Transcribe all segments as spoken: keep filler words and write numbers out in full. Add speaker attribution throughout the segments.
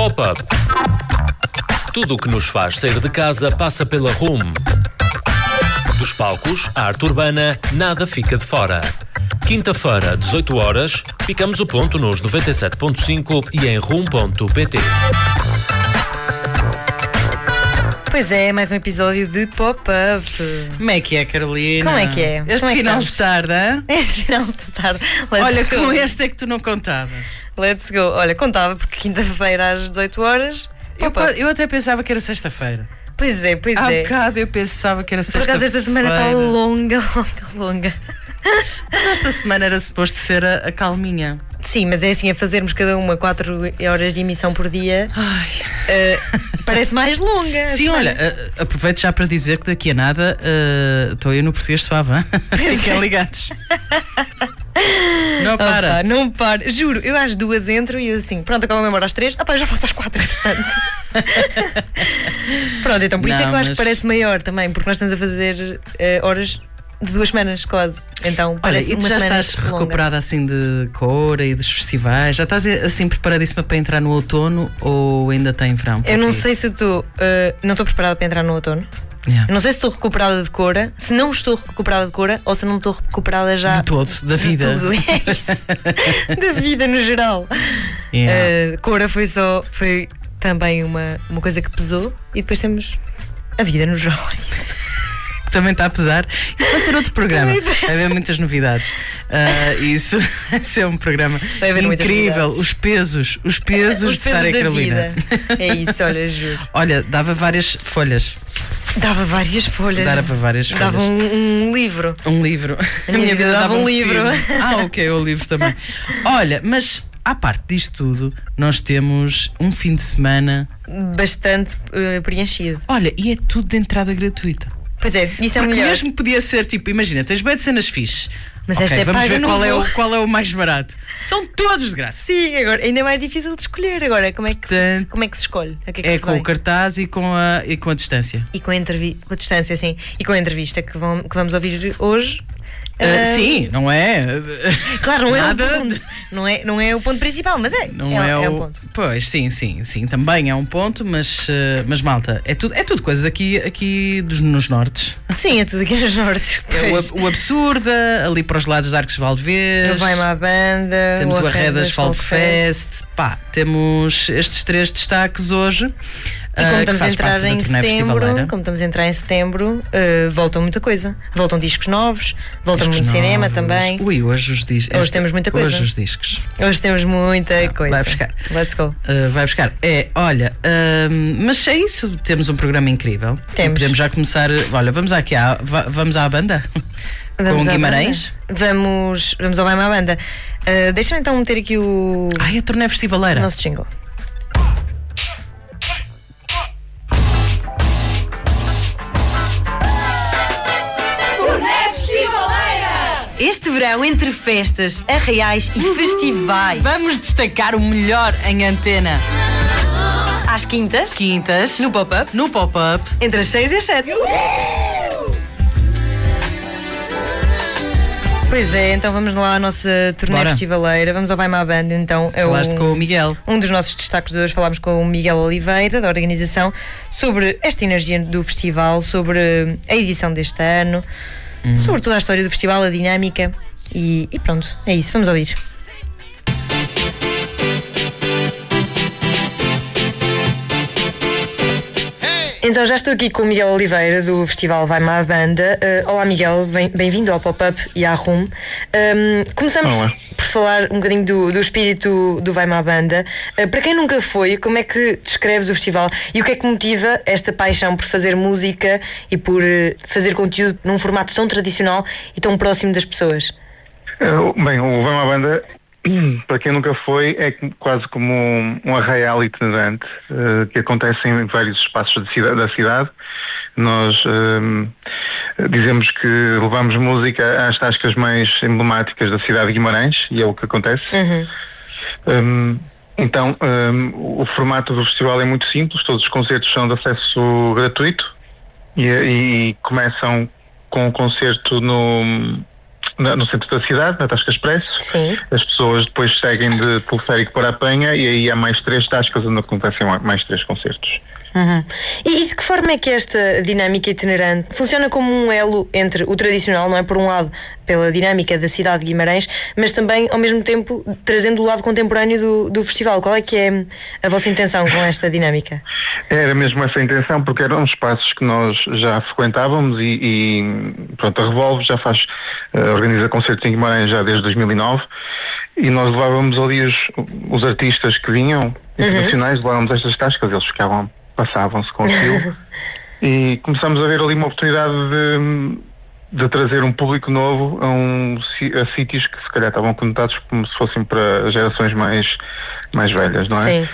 Speaker 1: Pop-up. Tudo o que nos faz sair de casa passa pela Room. Dos palcos à arte urbana, nada fica de fora. Quinta-feira, dezoito horas, picamos o ponto nos noventa e sete ponto cinco e em room ponto pt.
Speaker 2: Pois é, mais um episódio de Pop-Up.
Speaker 3: Como é que é, Carolina?
Speaker 2: Como é que é?
Speaker 3: Este
Speaker 2: Como é
Speaker 3: final
Speaker 2: que
Speaker 3: de tarde, hein?
Speaker 2: Este final de tarde. Let's
Speaker 3: Olha,
Speaker 2: go.
Speaker 3: com este é que tu não contavas.
Speaker 2: Let's go. Olha, contava porque quinta-feira às dezoito horas.
Speaker 3: Eu,
Speaker 2: Pop-Up.
Speaker 3: eu até pensava que era sexta-feira.
Speaker 2: Pois é, pois
Speaker 3: Há
Speaker 2: é.
Speaker 3: bocado eu pensava que era
Speaker 2: Por
Speaker 3: sexta-feira.
Speaker 2: acaso esta semana está longa, longa, longa.
Speaker 3: Mas esta semana era suposto ser a, a calminha.
Speaker 2: Sim, mas é assim, a fazermos cada uma quatro horas de emissão por dia.
Speaker 3: Ai.
Speaker 2: Uh, parece mais longa.
Speaker 3: Sim, olha, uh, aproveito já para dizer que daqui a nada estou uh, eu no português suave, hein? Fiquem ligados. Não para.
Speaker 2: Opa, não para. Juro, eu às duas entro e eu assim, pronto, acabo a memória às três. Ah pá, eu já faço às quatro, portanto. Pronto, então por isso
Speaker 3: Não,
Speaker 2: é que eu acho
Speaker 3: mas...
Speaker 2: que parece maior também, porque nós estamos a fazer uh, horas de duas semanas quase. Então
Speaker 3: Olha,
Speaker 2: parece
Speaker 3: e tu
Speaker 2: uma
Speaker 3: já
Speaker 2: semana
Speaker 3: estás
Speaker 2: longa.
Speaker 3: recuperada assim de cor e dos festivais? Já estás assim preparadíssima para entrar no outono ou ainda tem verão?
Speaker 2: Eu não sei se estou. Uh, não estou preparada para entrar no outono.
Speaker 3: Yeah.
Speaker 2: Eu não sei se estou recuperada de cora, se não estou recuperada de cora ou se não estou recuperada já
Speaker 3: De todo, da vida.
Speaker 2: de tudo. É isso. Da vida no geral.
Speaker 3: Yeah.
Speaker 2: Uh, cora foi só. Foi também uma, uma coisa que pesou e depois temos a vida no geral. É isso.
Speaker 3: Também está a pesar. Isso vai ser outro programa. Vai haver muitas novidades. Uh, isso vai ser um programa incrível. Os pesos, os pesos,
Speaker 2: os
Speaker 3: de Sara e Carolina.
Speaker 2: Vida. É isso, olha, juro.
Speaker 3: Olha, dava várias folhas.
Speaker 2: Dava várias folhas.
Speaker 3: Dava várias folhas.
Speaker 2: Dava um, um livro.
Speaker 3: Um livro.
Speaker 2: A minha, vida, vida dava um livro.
Speaker 3: Filme. Ah, ok, o livro também. Olha, mas à parte disto tudo, nós temos um fim de semana
Speaker 2: bastante uh, preenchido.
Speaker 3: Olha, e é tudo de entrada gratuita.
Speaker 2: Pois é, isso é o melhor.
Speaker 3: Mesmo podia ser tipo, imagina, tens bem de cenas fixe.
Speaker 2: Mas
Speaker 3: okay,
Speaker 2: esta é
Speaker 3: vamos
Speaker 2: paga,
Speaker 3: ver
Speaker 2: não
Speaker 3: qual
Speaker 2: vou.
Speaker 3: é, o, qual é o mais barato. São todos de graça.
Speaker 2: Sim, agora ainda é mais difícil de escolher. Agora, como é que,
Speaker 3: Portanto,
Speaker 2: se, como é, que se escolhe? A que é que
Speaker 3: é
Speaker 2: se
Speaker 3: com
Speaker 2: vai?
Speaker 3: o cartaz e com a, e com a distância.
Speaker 2: E com a, entrevi- com a distância, sim. E com a entrevista que, vão, que vamos ouvir hoje.
Speaker 3: Uh, uh, sim, não é?
Speaker 2: Claro, não
Speaker 3: Nada
Speaker 2: é o ponto. Não é, não é o ponto principal, mas é.
Speaker 3: Não
Speaker 2: é,
Speaker 3: é, o...
Speaker 2: é o ponto.
Speaker 3: Pois, sim, sim, sim, também é um ponto, mas, uh, mas malta, é tudo, é tudo coisas aqui, aqui dos, nos nortes.
Speaker 2: Sim, é tudo aqui nos nortes.
Speaker 3: É o, o Absurda, ali para os lados de Arcos Valdevez.
Speaker 2: O Vai-me à Banda.
Speaker 3: Temos o,
Speaker 2: o
Speaker 3: Arredas Folk Fest. Fest. Pá, temos estes três destaques hoje.
Speaker 2: E como
Speaker 3: uh,
Speaker 2: estamos a entrar em setembro, como estamos a entrar em setembro, uh, voltam muita coisa. Voltam discos novos, voltam
Speaker 3: discos
Speaker 2: muito
Speaker 3: novos.
Speaker 2: Cinema também.
Speaker 3: Ui, hoje os discos.
Speaker 2: Hoje temos muita coisa.
Speaker 3: Hoje os discos.
Speaker 2: Hoje temos muita
Speaker 3: ah,
Speaker 2: coisa.
Speaker 3: Vai buscar.
Speaker 2: Let's go.
Speaker 3: Uh, vai buscar. É, olha, uh, mas é isso. Temos um programa incrível.
Speaker 2: Temos.
Speaker 3: Podemos já começar. Olha, vamos aqui à, vamos à banda.
Speaker 2: Vamos
Speaker 3: com Guimarães.
Speaker 2: Vamos, vamos ao Vai-me à Banda. Uh, Deixa-me então meter aqui o.
Speaker 3: Ai, a turnê festivaleira.
Speaker 2: O nosso jingle. Este verão, entre festas, arraiais e uhum. festivais,
Speaker 3: vamos destacar o melhor em antena.
Speaker 2: Às quintas,
Speaker 3: quintas,
Speaker 2: no Pop-Up,
Speaker 3: no Pop-Up,
Speaker 2: entre as seis e as sete. Uhum. Pois é, então vamos lá à nossa turnê
Speaker 3: Bora.
Speaker 2: festivaleira. Vamos ao Vai-me à Banda, então. É
Speaker 3: Falaste
Speaker 2: um,
Speaker 3: com o Miguel.
Speaker 2: Um dos nossos destaques de hoje, falámos com o Miguel Oliveira, da organização, sobre esta energia do festival, sobre a edição deste ano. Hum. Sobre toda a história do festival, a dinâmica e, e pronto, é isso, vamos ouvir. Então já estou aqui com o Miguel Oliveira do Festival Vai-me à Banda. Uh, olá Miguel, bem-vindo ao Pop-Up e à Room. Um, começamos olá. por falar um bocadinho do, do espírito do Vai-me à Banda. Uh, para quem nunca foi, como é que descreves o festival e o que é que motiva esta paixão por fazer música e por uh, fazer conteúdo num formato tão tradicional e tão próximo das pessoas?
Speaker 4: Uh, bem, o Vai-me à Banda, para quem nunca foi, é quase como um, um arraial itinerante uh, que acontece em vários espaços de cidade, da cidade. Nós uh, dizemos que levamos música às tascas mais emblemáticas da cidade de Guimarães, e é o que acontece. Uhum. Um, então, um, o formato do festival é muito simples, todos os concertos são de acesso gratuito e, e começam com o concerto no... no centro da cidade, na Tasca Expresso.
Speaker 2: Sim.
Speaker 4: As pessoas depois seguem de teleférico para a Penha e aí há mais três tascas onde acontecem mais três concertos.
Speaker 2: Uhum. E, e de que forma é que esta dinâmica itinerante funciona como um elo entre o tradicional, não é? Por um lado, pela dinâmica da cidade de Guimarães, mas também, ao mesmo tempo, trazendo o lado contemporâneo do, do festival. Qual é que é a vossa intenção com esta dinâmica?
Speaker 4: Era mesmo essa a intenção, porque eram espaços que nós já frequentávamos e, e pronto, a Revolve já faz, uh, organiza concertos em Guimarães já desde dois mil e nove e nós levávamos ali os, os artistas que vinham, internacionais, uhum. levávamos estas tascas, eles ficavam passavam-se com aquilo e começamos a ver ali uma oportunidade de, de trazer um público novo a, um, a sítios que se calhar estavam conotados como se fossem para gerações mais, mais velhas, não é?
Speaker 2: Sim.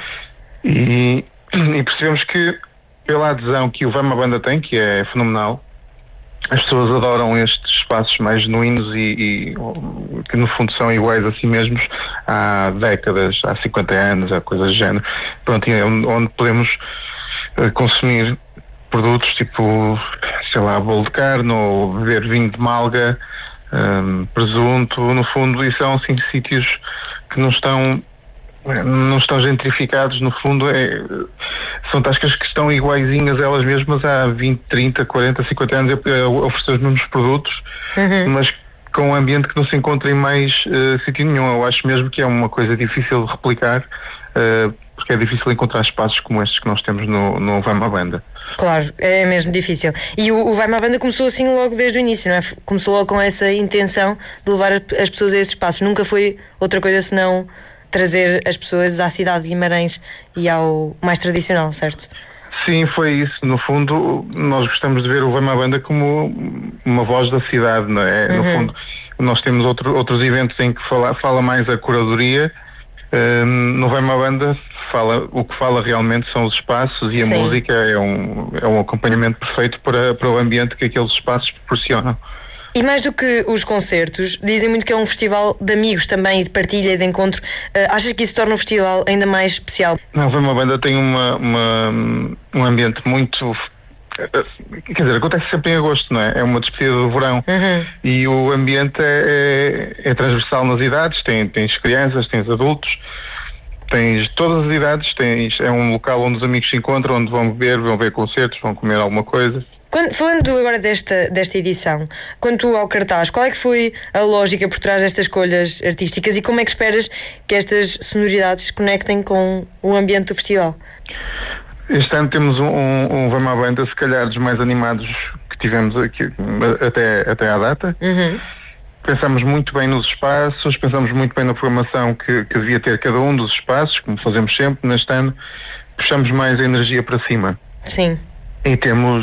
Speaker 4: E, e percebemos que pela adesão que o Vai-me à Banda tem, que é fenomenal, as pessoas adoram estes espaços mais genuínos e, e que no fundo são iguais a si mesmos há décadas, há cinquenta anos, há coisas do género. Pronto, onde, onde podemos consumir produtos tipo, sei lá, bolo de carne ou beber vinho de malga, um, presunto, no fundo, e são assim sítios que não estão não estão gentrificados, no fundo é, são tascas que estão iguaizinhas elas mesmas há vinte, trinta, quarenta, cinquenta anos a oferecer os mesmos produtos, uhum. mas com um ambiente que não se encontra em mais uh, sítio nenhum. Eu acho mesmo que é uma coisa difícil de replicar, uh, porque é difícil encontrar espaços como estes que nós temos no, no Vai-me à Banda.
Speaker 2: Claro, é mesmo difícil. E o, o Vai-me à Banda começou assim logo desde o início, não é? Começou logo com essa intenção de levar as pessoas a esses espaços. Nunca foi outra coisa senão trazer as pessoas à cidade de Guimarães e ao mais tradicional, certo?
Speaker 4: Sim, foi isso. No fundo, nós gostamos de ver o Vai-me à Banda como uma voz da cidade, não é? Uhum. No fundo, nós temos outro, outros eventos em que fala, fala mais a curadoria. Um, no Vai-me à Banda fala, o que fala realmente são os espaços e a Sim. música é um, é um acompanhamento perfeito para, para o ambiente que aqueles espaços proporcionam.
Speaker 2: E mais do que os concertos, dizem muito que é um festival de amigos também, de partilha e de encontro. Uh, achas que isso torna o festival ainda mais especial?
Speaker 4: Não, o Vai-me à Banda tem uma, uma, um ambiente muito... Quer dizer, acontece sempre em agosto, não é? É uma despedida do verão. Uhum. E o ambiente é, é, é transversal nas idades, tem, tens crianças, tens adultos, tens todas as idades, tens, é um local onde os amigos se encontram, onde vão beber, vão ver concertos, vão comer alguma coisa.
Speaker 2: Quando, falando agora desta, desta edição, quanto ao cartaz, qual é que foi a lógica por trás destas escolhas artísticas e como é que esperas que estas sonoridades se conectem com o ambiente do festival?
Speaker 4: Este ano temos um, um, um Vai-me à Banda, se calhar dos mais animados que tivemos aqui até, até à data. Uhum. Pensamos muito bem nos espaços, pensamos muito bem na programação que, que devia ter cada um dos espaços, como fazemos sempre. Neste ano puxamos mais a energia para cima.
Speaker 2: Sim.
Speaker 4: E temos,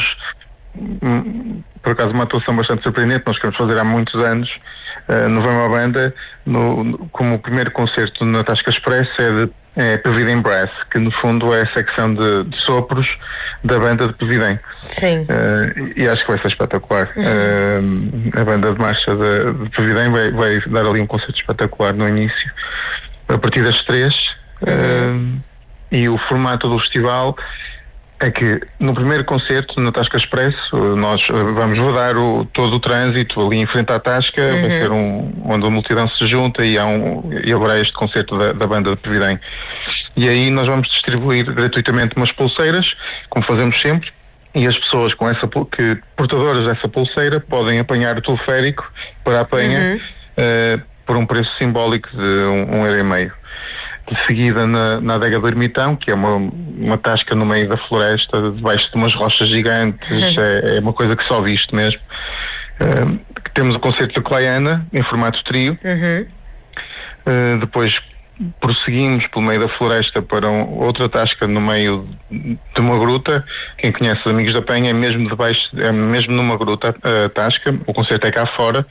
Speaker 4: por acaso, uma atuação bastante surpreendente. Nós queremos fazer há muitos anos uh, no Vai-me à Banda, no, no, como o primeiro concerto na Tasca Expresso é de é Pevidem Brass, que no fundo é a secção de, de sopros da banda de Pevidem.
Speaker 2: Sim.
Speaker 4: Uh, e acho que vai ser espetacular. Uhum. Uh, a banda de marcha de, de Pevidem vai, vai dar ali um concerto espetacular no início, a partir das três. Uhum. Uh, e o formato do festival é que no primeiro concerto, na Tasca Expresso, nós vamos rodar o, todo o trânsito ali em frente à Tasca, uhum. vai ser um, onde a multidão se junta e, há um, e haverá este concerto da, da banda de Pevidem. E aí nós vamos distribuir gratuitamente umas pulseiras, como fazemos sempre, e as pessoas com essa, que, portadoras dessa pulseira podem apanhar o teleférico para a Penha uhum. uh, por um preço simbólico de um, um euro e meio. De seguida na, na adega do Ermitão, que é uma, uma tasca no meio da floresta, debaixo de umas rochas gigantes, uhum. é, é uma coisa que só visto mesmo. Uh, temos o concerto da Claiana, em formato trio. Uhum. Uh, depois prosseguimos pelo meio da floresta para um, outra tasca no meio de uma gruta. Quem conhece os Amigos da Penha é mesmo debaixo, é mesmo numa gruta a tasca. O concerto é cá fora.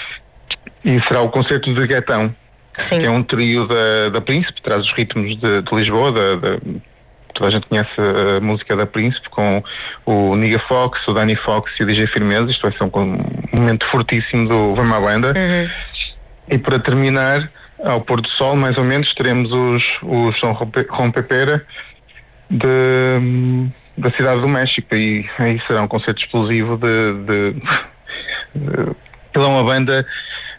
Speaker 4: E será o concerto de Guetão.
Speaker 2: Sim.
Speaker 4: Que é um trio da, da Príncipe, traz os ritmos de, de Lisboa, da, da, toda a gente conhece a música da Príncipe, com o Niga Fox, o Danny Fox e o D J Firmeza. Isto vai ser um, um momento fortíssimo do Vai-me à Banda. Uhum. E para terminar, ao pôr do sol, mais ou menos, teremos os, os Som Rompepera de, da Cidade do México, e aí será um concerto explosivo de... de, de, de é uma banda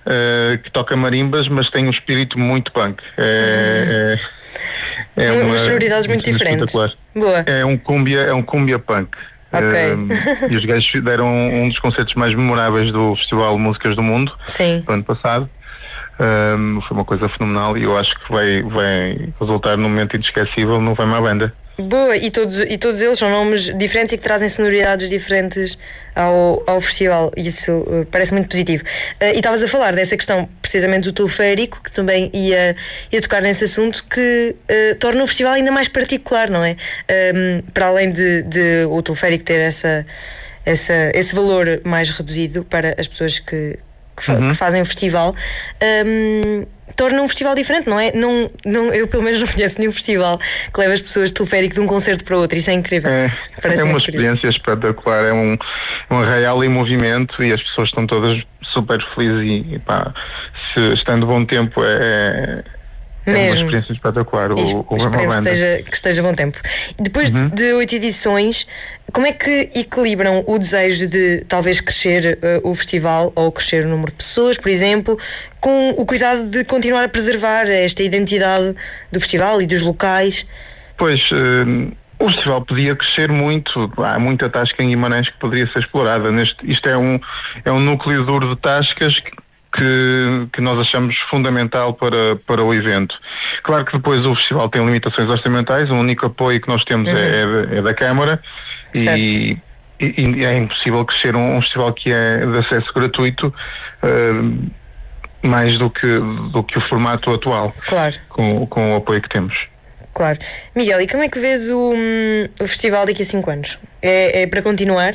Speaker 4: uh, que toca marimbas, mas tem um espírito muito punk. É,
Speaker 2: é, é umas sonoridades muito, muito diferentes. Boa.
Speaker 4: É um cumbia, é um cumbia punk.
Speaker 2: Okay.
Speaker 4: Uh, e os gajos deram um dos concertos mais memoráveis do Festival de Músicas do Mundo,
Speaker 2: Sim.
Speaker 4: do ano passado. Um, foi uma coisa fenomenal e eu acho que vai, vai resultar num momento inesquecível no Vai Má Banda.
Speaker 2: Boa, e todos, e todos eles são nomes diferentes e que trazem sonoridades diferentes ao, ao festival. Isso uh, parece muito positivo. Uh, e estavas a falar dessa questão precisamente do teleférico, que também ia, ia tocar nesse assunto, que uh, torna o festival ainda mais particular, não é? Um, para além de, de o teleférico ter essa, essa, esse valor mais reduzido para as pessoas que, que, fa uhum. que fazem o festival. Um, torna um festival diferente, não é? Não, não, eu pelo menos não conheço nenhum festival que leva as pessoas de teleférico de um concerto para outro. Isso é incrível.
Speaker 4: É, é uma experiência espetacular, é um, um arraial em movimento e as pessoas estão todas super felizes e, e pá, se estando bom tempo é, é uma experiência espetacular. O, o
Speaker 2: Esperemos que esteja, que esteja bom tempo. Depois uhum. de oito edições, como é que equilibram o desejo de talvez crescer uh, o festival ou crescer o número de pessoas, por exemplo, com o cuidado de continuar a preservar esta identidade do festival e dos locais?
Speaker 4: Pois, uh, o festival podia crescer muito, há muita tasca em Guimarães que poderia ser explorada. Neste, isto é um, é um núcleo duro de tascas que Que, que nós achamos fundamental para, para o evento. Claro que depois o festival tem limitações orçamentais, o único apoio que nós temos uhum. é, é da Câmara e, e, e é impossível crescer um, um festival que é de acesso gratuito uh, mais do que, do que o formato atual,
Speaker 2: claro.
Speaker 4: com, com o apoio que temos.
Speaker 2: Claro. Miguel, e como é que vês o, o festival daqui a cinco anos? É, é para continuar?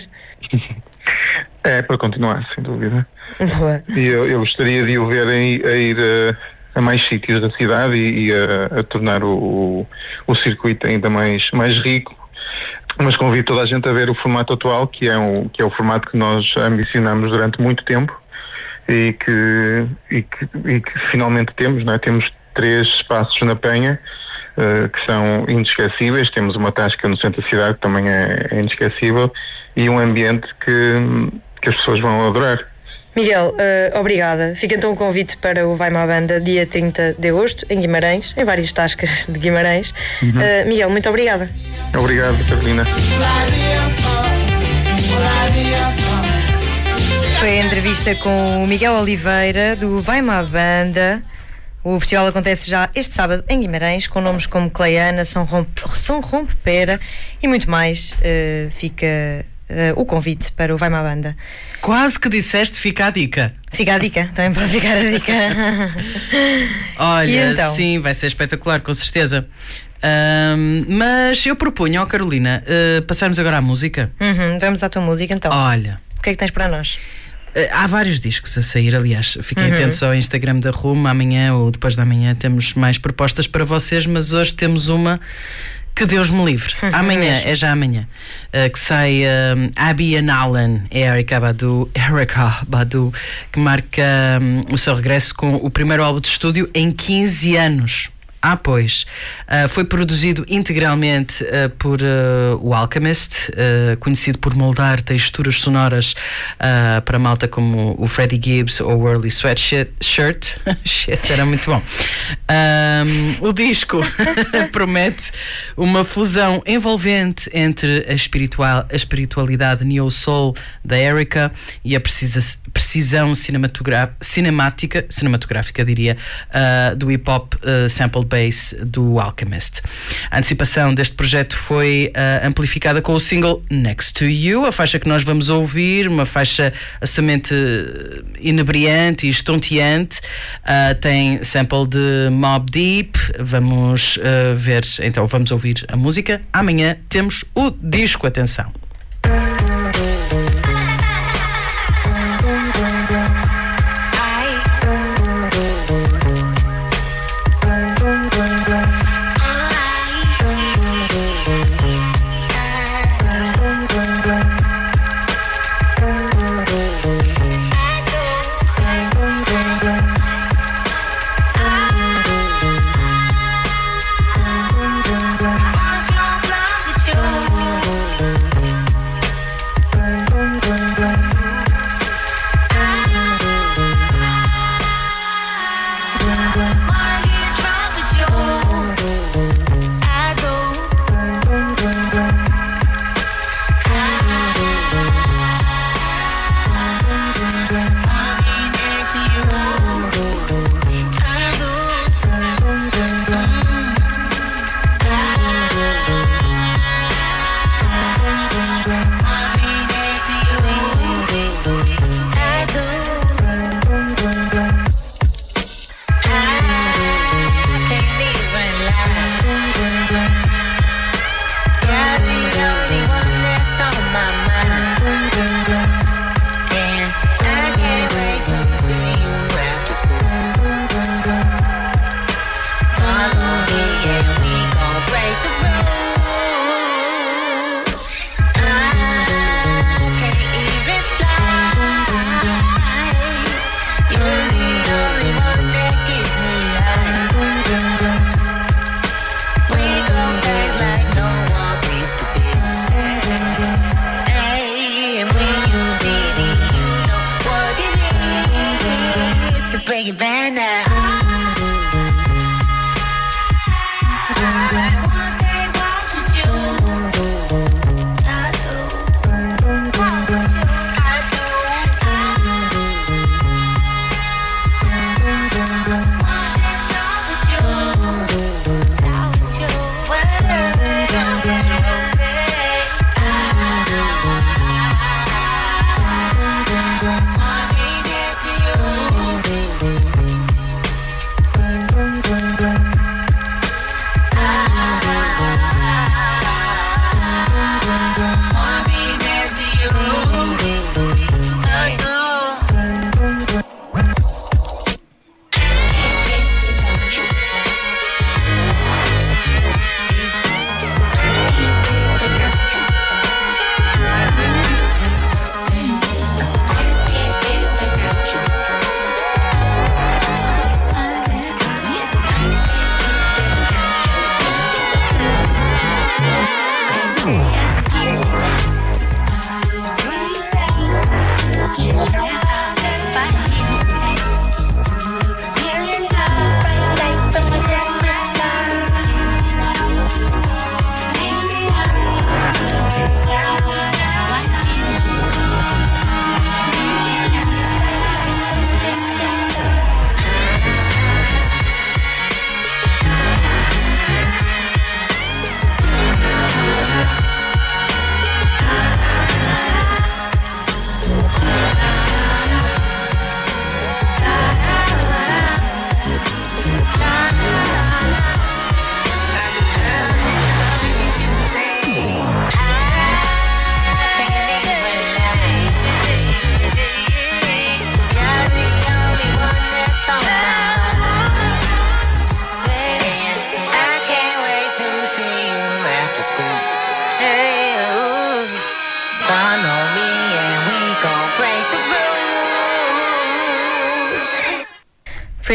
Speaker 4: É para continuar, sem dúvida.
Speaker 2: Boa.
Speaker 4: E eu, eu gostaria de o ver a, a ir a, a mais sítios da cidade e, e a, a tornar o, o circuito ainda mais, mais rico. Mas convido toda a gente a ver o formato atual, que é, um, que é o formato que nós ambicionamos durante muito tempo e que, e que, e que finalmente temos, não é? Temos três espaços na Penha uh, que são inesquecíveis. Temos uma tasca no centro da cidade que também é, é inesquecível e um ambiente que, que as pessoas vão adorar.
Speaker 2: Miguel, uh, obrigada. Fica então o convite para o Vai Má Banda dia trinta de agosto em Guimarães, em várias tascas de Guimarães. Uhum. Uh, Miguel, muito obrigada.
Speaker 4: Obrigado, Carolina.
Speaker 2: Foi a entrevista com o Miguel Oliveira do Vai Má Banda. O festival acontece já este sábado em Guimarães, com nomes como Cleiana, São Rompe, São Rompe Pera e muito mais. Uh, fica Uh, o convite para o Vai Má Banda.
Speaker 3: Quase que disseste fica a dica.
Speaker 2: Fica a dica, também pode ficar a dica.
Speaker 3: Olha, então? Sim, vai ser espetacular, com certeza. Um, mas eu propunho, ó Carolina, uh, passarmos agora à música.
Speaker 2: Uhum, vamos à tua música então.
Speaker 3: Olha,
Speaker 2: o que é que tens para nós?
Speaker 3: Uh, há vários discos a sair, aliás. Fiquem uhum. atentos ao Instagram da Rumo. Amanhã ou depois da manhã temos mais propostas para vocês, mas hoje temos uma que Deus me livre. Amanhã, é já amanhã, uh, que sai um, Abby and Alan, é Erykah Badu, Erykah Badu, que marca um, o seu regresso com o primeiro álbum de estúdio em quinze anos. Ah, pois. Uh, foi produzido integralmente uh, por uh, o Alchemist, uh, conhecido por moldar texturas sonoras uh, para malta como o Freddie Gibbs ou o Early Sweatshirt. Shirt. Shit, era muito bom. Um, o disco promete uma fusão envolvente entre a, espiritual, a espiritualidade neo-soul da Erykah e a precisa, precisão cinemática, cinematográfica, diria, uh, do hip-hop uh, sampled bass do Alchemist. A antecipação deste projeto foi uh, amplificada com o single Next to You, a faixa que nós vamos ouvir, uma faixa absolutamente inebriante e estonteante. Uh, tem sample de Mobb Deep. Vamos uh, ver, então vamos ouvir a música. Amanhã temos o disco, atenção.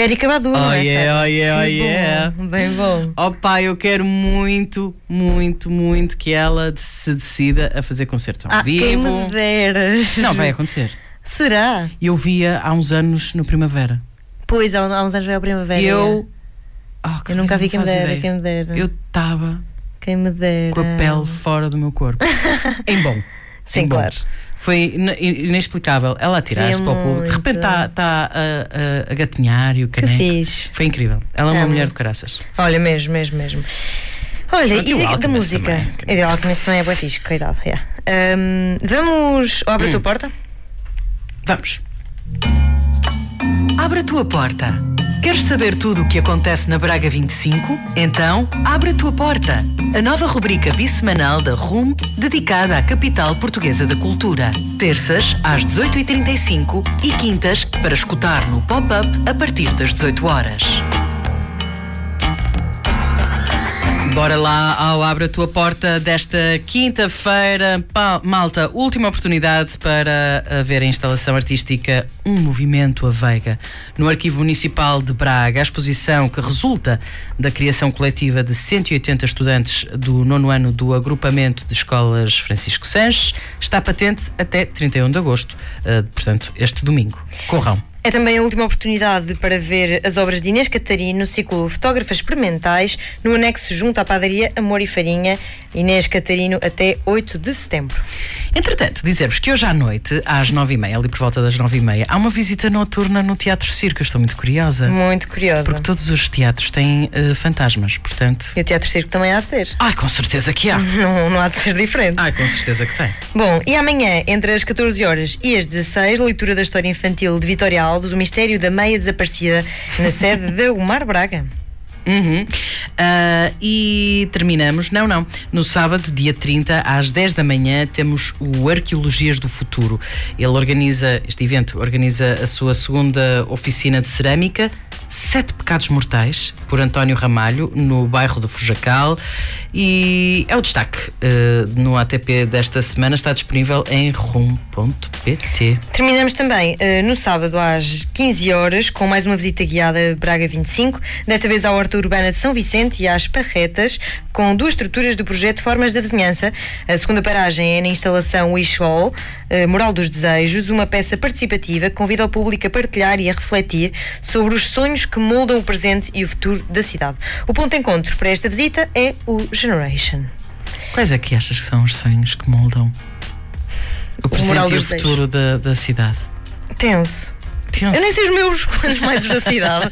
Speaker 2: Erika Badu, não
Speaker 3: oh
Speaker 2: é?
Speaker 3: Yeah, oh yeah, oh yeah.
Speaker 2: Bom, bem bom.
Speaker 3: Opa, eu quero muito, muito, muito que ela se decida a fazer concertos ao
Speaker 2: ah,
Speaker 3: vivo.
Speaker 2: Quem me deras.
Speaker 3: Não, vai acontecer.
Speaker 2: Será?
Speaker 3: Eu via há uns anos no Primavera.
Speaker 2: Pois, há uns anos veio ao Primavera.
Speaker 3: E eu. Oh,
Speaker 2: eu nunca vi quem me dera, quem me dera.
Speaker 3: Eu estava
Speaker 2: quem me dera.
Speaker 3: com a pele fora do meu corpo. Em bom.
Speaker 2: Sim,
Speaker 3: em bom.
Speaker 2: claro.
Speaker 3: Foi inexplicável. Ela a tirar-se para o público. De repente está tá a, a, a gatinhar e o caneco.
Speaker 2: Que fixe.
Speaker 3: Foi incrível. Ela é uma Amo. mulher de caraças.
Speaker 2: Olha, mesmo, mesmo, mesmo. Olha, Pronto, e da, da música? Também. E da Alchemist também é boa fixe, cuidado. Yeah. Um, vamos. Abre hum. a tua porta?
Speaker 3: Vamos.
Speaker 5: Abre a tua porta. Queres saber tudo o que acontece na Braga vinte e cinco? Então, abre a tua porta. A nova rubrica bissemanal da R U M, dedicada à capital portuguesa da cultura. Terças, às dezoito e trinta e cinco e quintas, para escutar no pop-up a partir das dezoito horas.
Speaker 3: Bora lá ao Abre a Tua Porta desta quinta-feira. Malta, última oportunidade para ver a instalação artística Um Movimento a Veiga. No Arquivo Municipal de Braga, a exposição que resulta da criação coletiva de cento e oitenta estudantes do nono ano do agrupamento de escolas Francisco Sanches está patente até trinta e um de agosto, uh, portanto, este domingo. Corrão.
Speaker 2: É também a última oportunidade para ver as obras de Inês Catarino no ciclo Fotógrafas Experimentais, no anexo junto à padaria Amor e Farinha. Inês Catarino até oito de setembro.
Speaker 3: Entretanto, dizer-vos que hoje à noite, às nove e meia, ali por volta das nove e meia, há uma visita noturna no Teatro Circo. Eu estou muito curiosa.
Speaker 2: Muito curiosa.
Speaker 3: Porque todos os teatros têm uh, fantasmas, portanto...
Speaker 2: E o Teatro Circo também há de ter.
Speaker 3: Ai, com certeza que há.
Speaker 2: Não, não há de ser diferente.
Speaker 3: Ai, com certeza que tem.
Speaker 2: Bom, e amanhã, entre as catorze horas e as dezasseis, leitura da história infantil de Vitória Alves, O Mistério da Meia Desaparecida, na sede da Umar Braga.
Speaker 3: Uhum. Uh, e terminamos, não, não, no sábado, dia trinta, às dez da manhã, temos o Arqueologias do Futuro. Ele organiza, este evento organiza a sua segunda oficina de cerâmica, Sete Pecados Mortais, por António Ramalho, no bairro do Fujacal, e é o destaque uh, no A T P desta semana. Está disponível em rum ponto pt.
Speaker 2: Terminamos também uh, no sábado às quinze horas com mais uma visita guiada Braga vinte e cinco, desta vez à Horta Urbana de São Vicente e às Parretas, com duas estruturas do projeto Formas da Vizinhança. A segunda paragem é na instalação Wish Hall, uh, Moral dos Desejos, uma peça participativa que convida o público a partilhar e a refletir sobre os sonhos que moldam o presente e o futuro da cidade. O ponto de encontro para esta visita é o Generation.
Speaker 3: Quais é que achas que são os sonhos que moldam o, o presente e o futuro da, da cidade?
Speaker 2: Tenso.
Speaker 3: Tenso.
Speaker 2: Eu nem sei os meus, quantos mais os da cidade.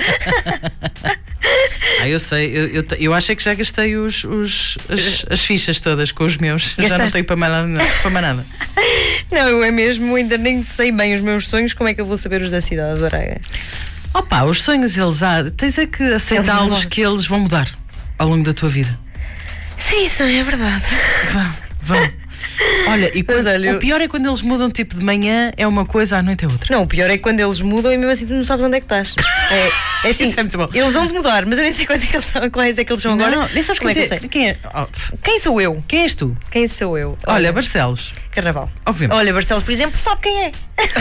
Speaker 3: Ah, eu sei, eu, eu, eu acho que já gastei os, os, as, as fichas todas com os meus. Gastaste? Já não tenho para mais nada. Para mais nada.
Speaker 2: Não, eu é mesmo, ainda nem sei bem os meus sonhos, como é que eu vou saber os da cidade de Braga?
Speaker 3: Opa, os sonhos eles há, tens é que aceitá-los, que eles vão mudar ao longo da tua vida.
Speaker 2: Sim, isso é verdade.
Speaker 3: Vão, vão. Olha, e quando, olha, o pior é quando eles mudam, tipo, de manhã é uma coisa, à noite é outra.
Speaker 2: Não, o pior é quando eles mudam e mesmo assim tu não sabes onde é que estás. É, é assim,
Speaker 3: isso é muito bom.
Speaker 2: Eles vão de mudar, mas eu nem sei quais é que eles são, quais é que eles são
Speaker 3: não,
Speaker 2: agora.
Speaker 3: Não, nem sabes quem, é que quem é. Oh.
Speaker 2: Quem sou eu?
Speaker 3: Quem és tu?
Speaker 2: Quem sou eu?
Speaker 3: Olha, Olha Barcelos.
Speaker 2: Carnaval.
Speaker 3: Obviamente.
Speaker 2: Olha, Barcelos, por exemplo, sabe quem é?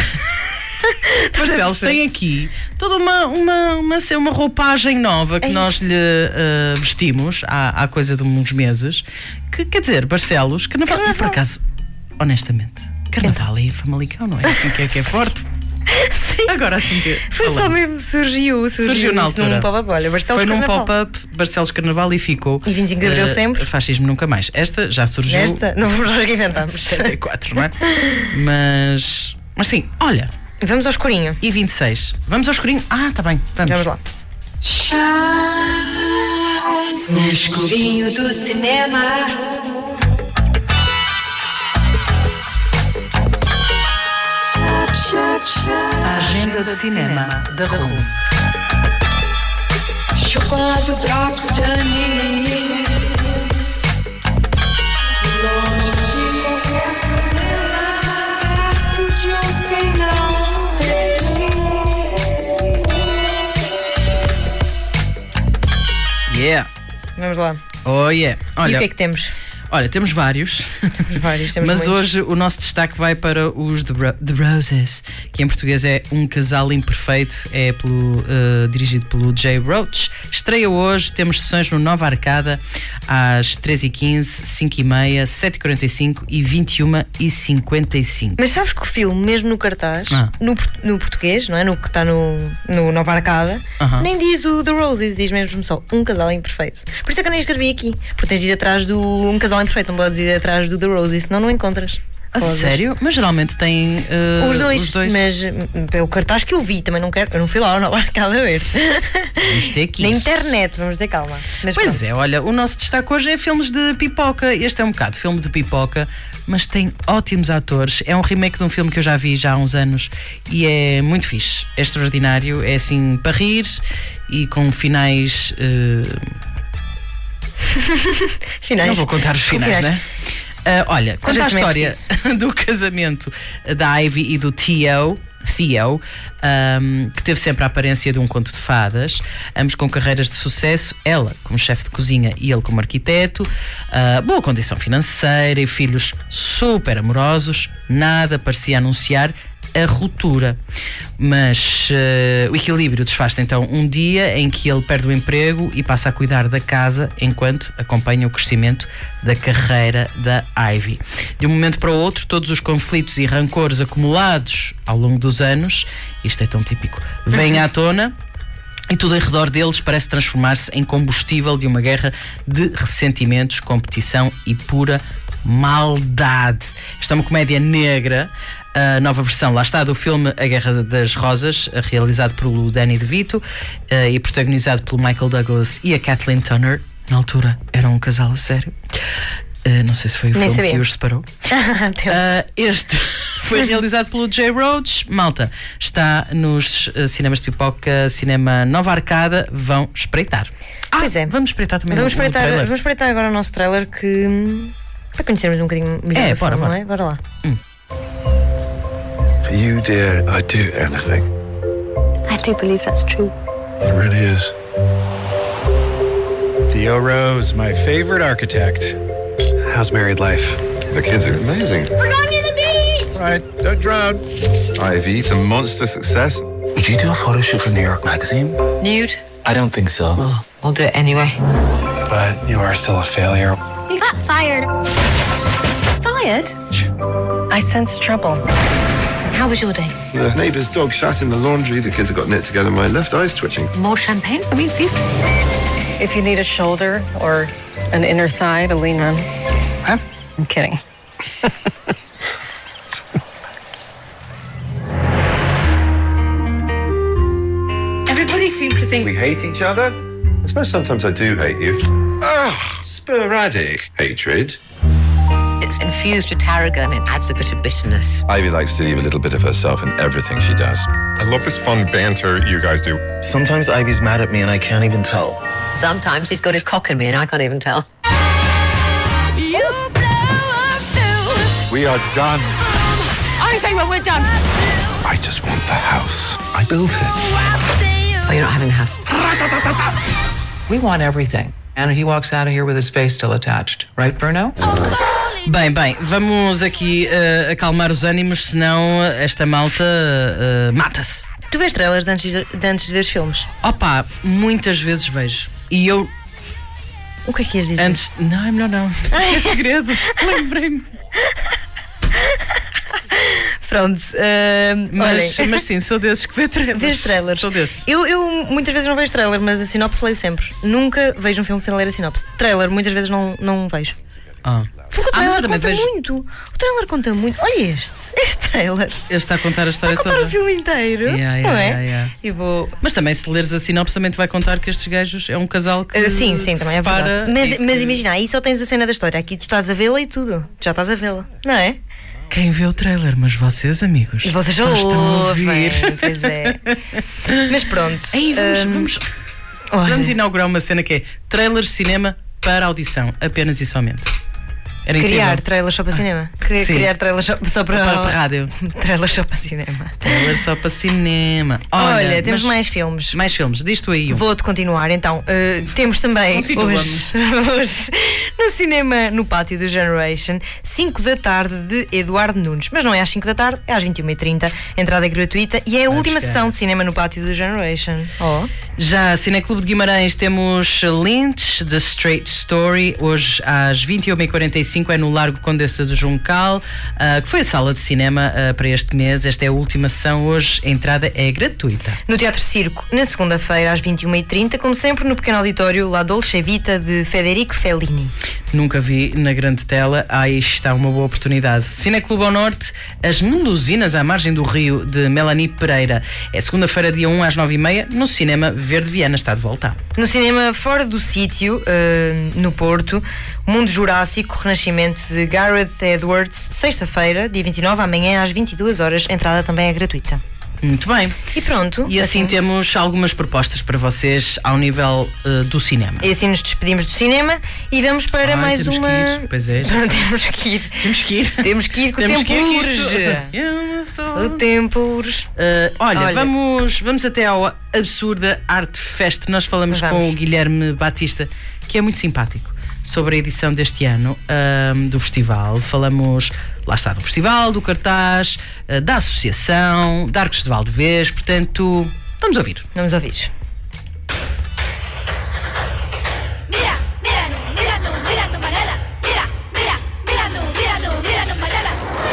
Speaker 3: Barcelos tem aqui toda uma, uma, uma, uma roupagem nova que é nós lhe uh, vestimos há, há coisa de uns meses. Que quer dizer, Barcelos, Carnaval, Carnaval. Por acaso, honestamente, Carnaval é Famalicão, não é? Assim que é que é forte.
Speaker 2: Sim.
Speaker 3: Agora assim que
Speaker 2: foi
Speaker 3: falamos.
Speaker 2: Só mesmo, surgiu, surgiu,
Speaker 3: surgiu na altura.
Speaker 2: Num pop-up, olha, Barcelos
Speaker 3: foi num
Speaker 2: Carnaval.
Speaker 3: pop-up, Barcelos Carnaval e ficou.
Speaker 2: E vinte e cinco de Abril uh, sempre.
Speaker 3: Fascismo nunca mais. Esta já surgiu.
Speaker 2: Esta, não vamos já que inventamos.
Speaker 3: setenta e quatro, não é? Mas, mas sim, olha.
Speaker 2: Vamos ao escurinho.
Speaker 3: E vinte e seis. Vamos ao escurinho? Ah, tá bem. Vamos,
Speaker 2: vamos lá.
Speaker 6: No escurinho do cinema.
Speaker 5: A agenda de cinema da R U M.
Speaker 6: Chocolate drops de anis. Longe de qualquer maneira, perto de um final feliz.
Speaker 3: Yeah.
Speaker 2: Vamos lá.
Speaker 3: Oh yeah. Olha,
Speaker 2: e o que é que temos?
Speaker 3: Olha, temos vários,
Speaker 2: Temos vários, temos
Speaker 3: mas
Speaker 2: muitos.
Speaker 3: hoje o nosso destaque vai para os The, Ro- The Roses, que em português é Um Casal Imperfeito, é pelo, uh, dirigido pelo Jay Roach. Estreia hoje, temos sessões no Nova Arcada às treze e quinze, cinco e meia, sete e quarenta e cinco e vinte e uma e cinquenta e cinco.
Speaker 2: Mas sabes que o filme, mesmo no cartaz,
Speaker 3: Ah.
Speaker 2: no, port- no português, não é? No que está no, no Nova Arcada,
Speaker 3: Aham.
Speaker 2: nem diz o The Roses, diz mesmo só Um Casal Imperfeito. Por isso é que eu nem escrevi aqui, porque tens de ir atrás do Um Casal Imperfeito, não podes ir atrás do The Roses, senão não encontras.
Speaker 3: A
Speaker 2: Rosas.
Speaker 3: sério? Mas geralmente tem uh,
Speaker 2: Os dois,
Speaker 3: os dois.
Speaker 2: mas hum, pelo cartaz que eu vi, também não quero, eu não fui lá ao Nova Arcada a ver.
Speaker 3: Vamos ter que
Speaker 2: Na
Speaker 3: ir.
Speaker 2: internet, vamos ter calma. Mas
Speaker 3: Pois
Speaker 2: pronto.
Speaker 3: é, olha, o nosso destaque hoje é filmes de pipoca. Este é um bocado filme de pipoca, mas tem ótimos atores. É um remake de um filme que eu já vi já há uns anos e é muito fixe, é extraordinário. É assim, para rir e com finais. uh,
Speaker 2: Finais.
Speaker 3: Não vou contar os
Speaker 2: Com
Speaker 3: finais, né? Uh, olha, conta a
Speaker 2: vezes também é
Speaker 3: história do casamento da Ivy e do Theo. Theo, um, que teve sempre a aparência de um conto de fadas, ambos com carreiras de sucesso, ela como chefe de cozinha e ele como arquiteto, uh, boa condição financeira e filhos super amorosos, nada parecia anunciar a ruptura. Mas uh, o equilíbrio desfaz-se então um dia em que ele perde o emprego e passa a cuidar da casa enquanto acompanha o crescimento da carreira da Ivy. De um momento para o outro, todos os conflitos e rancores acumulados ao longo dos anos, isto é tão típico, vêm à tona. E tudo em redor deles parece transformar-se em combustível de uma guerra de ressentimentos, competição e pura maldade. Esta é uma comédia negra, a nova versão, lá está, do filme A Guerra das Rosas, realizado pelo Danny DeVito uh, e protagonizado pelo Michael Douglas e a Kathleen Turner. Na altura era um casal a sério. Uh, não sei se foi o
Speaker 2: Nem
Speaker 3: filme
Speaker 2: sabia.
Speaker 3: que os separou. Uh, este foi realizado pelo Jay Roach. Malta, está nos uh, cinemas de pipoca, cinema Nova Arcada. Vão espreitar. Ah,
Speaker 2: Pois é.
Speaker 3: Vamos espreitar também
Speaker 2: Vamos
Speaker 3: o, o
Speaker 2: espreitar,
Speaker 3: trailer.
Speaker 2: vamos espreitar agora o nosso trailer que hum, para conhecermos um bocadinho melhor
Speaker 3: É,
Speaker 2: a
Speaker 3: bora,
Speaker 2: filme,
Speaker 3: bora.
Speaker 2: não é? Bora lá.
Speaker 7: For you, dear, I'd do anything.
Speaker 8: I do believe that's true.
Speaker 7: It really is.
Speaker 9: Theo Rose, my favorite architect.
Speaker 7: How's married life?
Speaker 10: The kids are amazing.
Speaker 8: We're going to the beach!
Speaker 7: Right, don't drown.
Speaker 10: Ivy, it's a monster success.
Speaker 9: Would you do a photo shoot for New York Magazine?
Speaker 8: Nude?
Speaker 9: I don't think so.
Speaker 8: Oh, I'll do it anyway.
Speaker 9: But you are still a failure.
Speaker 8: You got fired. Fired? I sense trouble. How was your day?
Speaker 10: The neighbour's dog shat in the laundry. The kids have got knit together. My left eye's twitching.
Speaker 8: More champagne for me, please.
Speaker 11: If you need a shoulder or an inner thigh to lean on.
Speaker 9: What?
Speaker 11: I'm kidding.
Speaker 8: Everybody seems to think
Speaker 10: We hate each other. I suppose sometimes I do hate you. Ah, sporadic hatred.
Speaker 8: it's infused with tarragon. It adds a bit of bitterness.
Speaker 10: Ivy likes to leave a little bit of herself in everything she does.
Speaker 12: I love this fun banter you guys do.
Speaker 9: Sometimes Ivy's mad at me and I can't even tell.
Speaker 8: Sometimes he's got his cock in me and I can't even tell.
Speaker 10: We are done.
Speaker 8: I say when we're done.
Speaker 10: I just want the house. I built it.
Speaker 8: Oh, you're not having the house.
Speaker 13: We want everything. And he walks out of here with his face still attached. Right, Bruno?
Speaker 3: Bem, bem, vamos aqui uh, acalmar os ânimos, senão esta malta uh, mata-se.
Speaker 2: Tu vês trailers de antes de, de antes de ver os filmes?
Speaker 3: Opa, muitas vezes vejo. E eu,
Speaker 2: O que é que ias dizer?
Speaker 3: antes. Não, é melhor não. É segredo. Lembrei-me.
Speaker 2: Pronto. Uh,
Speaker 3: Mas,
Speaker 2: olhem.
Speaker 3: mas sim, sou desses que vê trailers.
Speaker 2: Vês trailers?
Speaker 3: Sou desses.
Speaker 2: Eu, eu muitas vezes não vejo trailer, mas a sinopse leio sempre. Nunca vejo um filme sem ler a sinopse. Trailer, muitas vezes não, não vejo.
Speaker 3: Ah.
Speaker 2: Porque o
Speaker 3: Ah, mas
Speaker 2: trailer
Speaker 3: eu também
Speaker 2: conta
Speaker 3: vejo-
Speaker 2: muito. O trailer conta muito. Olha este, este trailer.
Speaker 3: Ele está a contar a história
Speaker 2: Vai contar
Speaker 3: toda.
Speaker 2: o filme inteiro.
Speaker 3: Yeah, yeah,
Speaker 2: não é?
Speaker 3: yeah, yeah.
Speaker 2: E vou.
Speaker 3: Mas também, se leres a sinopse, também te vai contar que estes gajos é um casal que.
Speaker 2: Uh, sim, sim,
Speaker 3: se
Speaker 2: também é
Speaker 3: separa
Speaker 2: verdade. Mas,
Speaker 3: e que-
Speaker 2: mas imagina, aí só tens a cena da história. Aqui tu estás a vê-la e tudo. Tu já estás a vê-la, não é?
Speaker 3: Quem vê o trailer, mas vocês, amigos,
Speaker 2: E vocês
Speaker 3: só
Speaker 2: já
Speaker 3: estão a
Speaker 2: ouvem.
Speaker 3: ouvir.
Speaker 2: Pois é. Mas pronto.
Speaker 3: Ei, vamos,
Speaker 2: hum,
Speaker 3: vamos,
Speaker 2: olha,
Speaker 3: vamos inaugurar uma cena que é trailers de cinema para audição, apenas e somente. Era
Speaker 2: Criar
Speaker 3: incrível.
Speaker 2: trailers só para cinema. Cri-
Speaker 3: Sim.
Speaker 2: Criar trailers só, só para,
Speaker 3: Para- para rádio.
Speaker 2: Trailers só para cinema.
Speaker 3: Trailer só para cinema.
Speaker 2: Olha,
Speaker 3: Olha,
Speaker 2: temos
Speaker 3: mas-
Speaker 2: mais filmes.
Speaker 3: Mais filmes, diz tu aí um.
Speaker 2: Vou-te continuar então. Uh, temos também hoje,
Speaker 3: Continuamos.
Speaker 2: hoje no cinema, no pátio do Generation, cinco da tarde de Eduardo Nunes. Mas não é às cinco da tarde, é às vinte e uma e trinta. Entrada é gratuita e é a
Speaker 3: Vai
Speaker 2: última
Speaker 3: buscar.
Speaker 2: sessão de cinema no pátio do Generation. Oh.
Speaker 3: Já Cineclube de Guimarães temos Lynch, The Straight Story, hoje às vinte e uma e quarenta e cinco, é no Largo Condessa do Juncal, uh, que foi a sala de cinema uh, para este mês. Esta é a última sessão, hoje a entrada é gratuita.
Speaker 2: No Teatro Circo, na segunda-feira, às vinte e uma e trinta, como sempre, no pequeno auditório La Dolce Vita de Federico Fellini.
Speaker 3: Nunca vi na grande tela, aí está uma boa oportunidade. Cineclube ao Norte, As Melusinas à Margem do Rio, de Melanie Pereira. É segunda-feira, dia um, às nove e meia, no Cinema Verde Viana, está de volta.
Speaker 2: No cinema Fora do Sítio, uh, no Porto, Mundo Jurássico, Renascimento de Gareth Edwards, sexta-feira, dia vinte e nove, amanhã às vinte e duas horas, a entrada também é gratuita.
Speaker 3: Muito bem.
Speaker 2: E pronto.
Speaker 3: E assim, assim temos algumas propostas para vocês ao nível uh, do cinema.
Speaker 2: E assim nos despedimos do cinema e vamos para
Speaker 3: Ai,
Speaker 2: mais
Speaker 3: temos
Speaker 2: uma.
Speaker 3: Que ir. Pois é, já sei.
Speaker 2: Temos que ir.
Speaker 3: Temos que ir.
Speaker 2: Temos que ir, que o
Speaker 3: Temos
Speaker 2: tempo
Speaker 3: que ir, que
Speaker 2: urge.
Speaker 3: isto-
Speaker 2: O tempo urge.
Speaker 3: Uh, olha,
Speaker 2: Olha.
Speaker 3: Vamos, vamos até ao Absurda Art Fest. Nós falamos
Speaker 2: Vamos.
Speaker 3: com o Guilherme Batista, que é muito simpático, sobre a edição deste ano um, do festival. Falamos, lá está, do festival, do cartaz, uh, da associação, da Arcos de Valdevez. Portanto, vamos ouvir.
Speaker 2: Vamos ouvir.
Speaker 6: Mira, mira tú, mira tú, mira tu manera. Mira, mira, mira tú, mira tú, mira tu manera.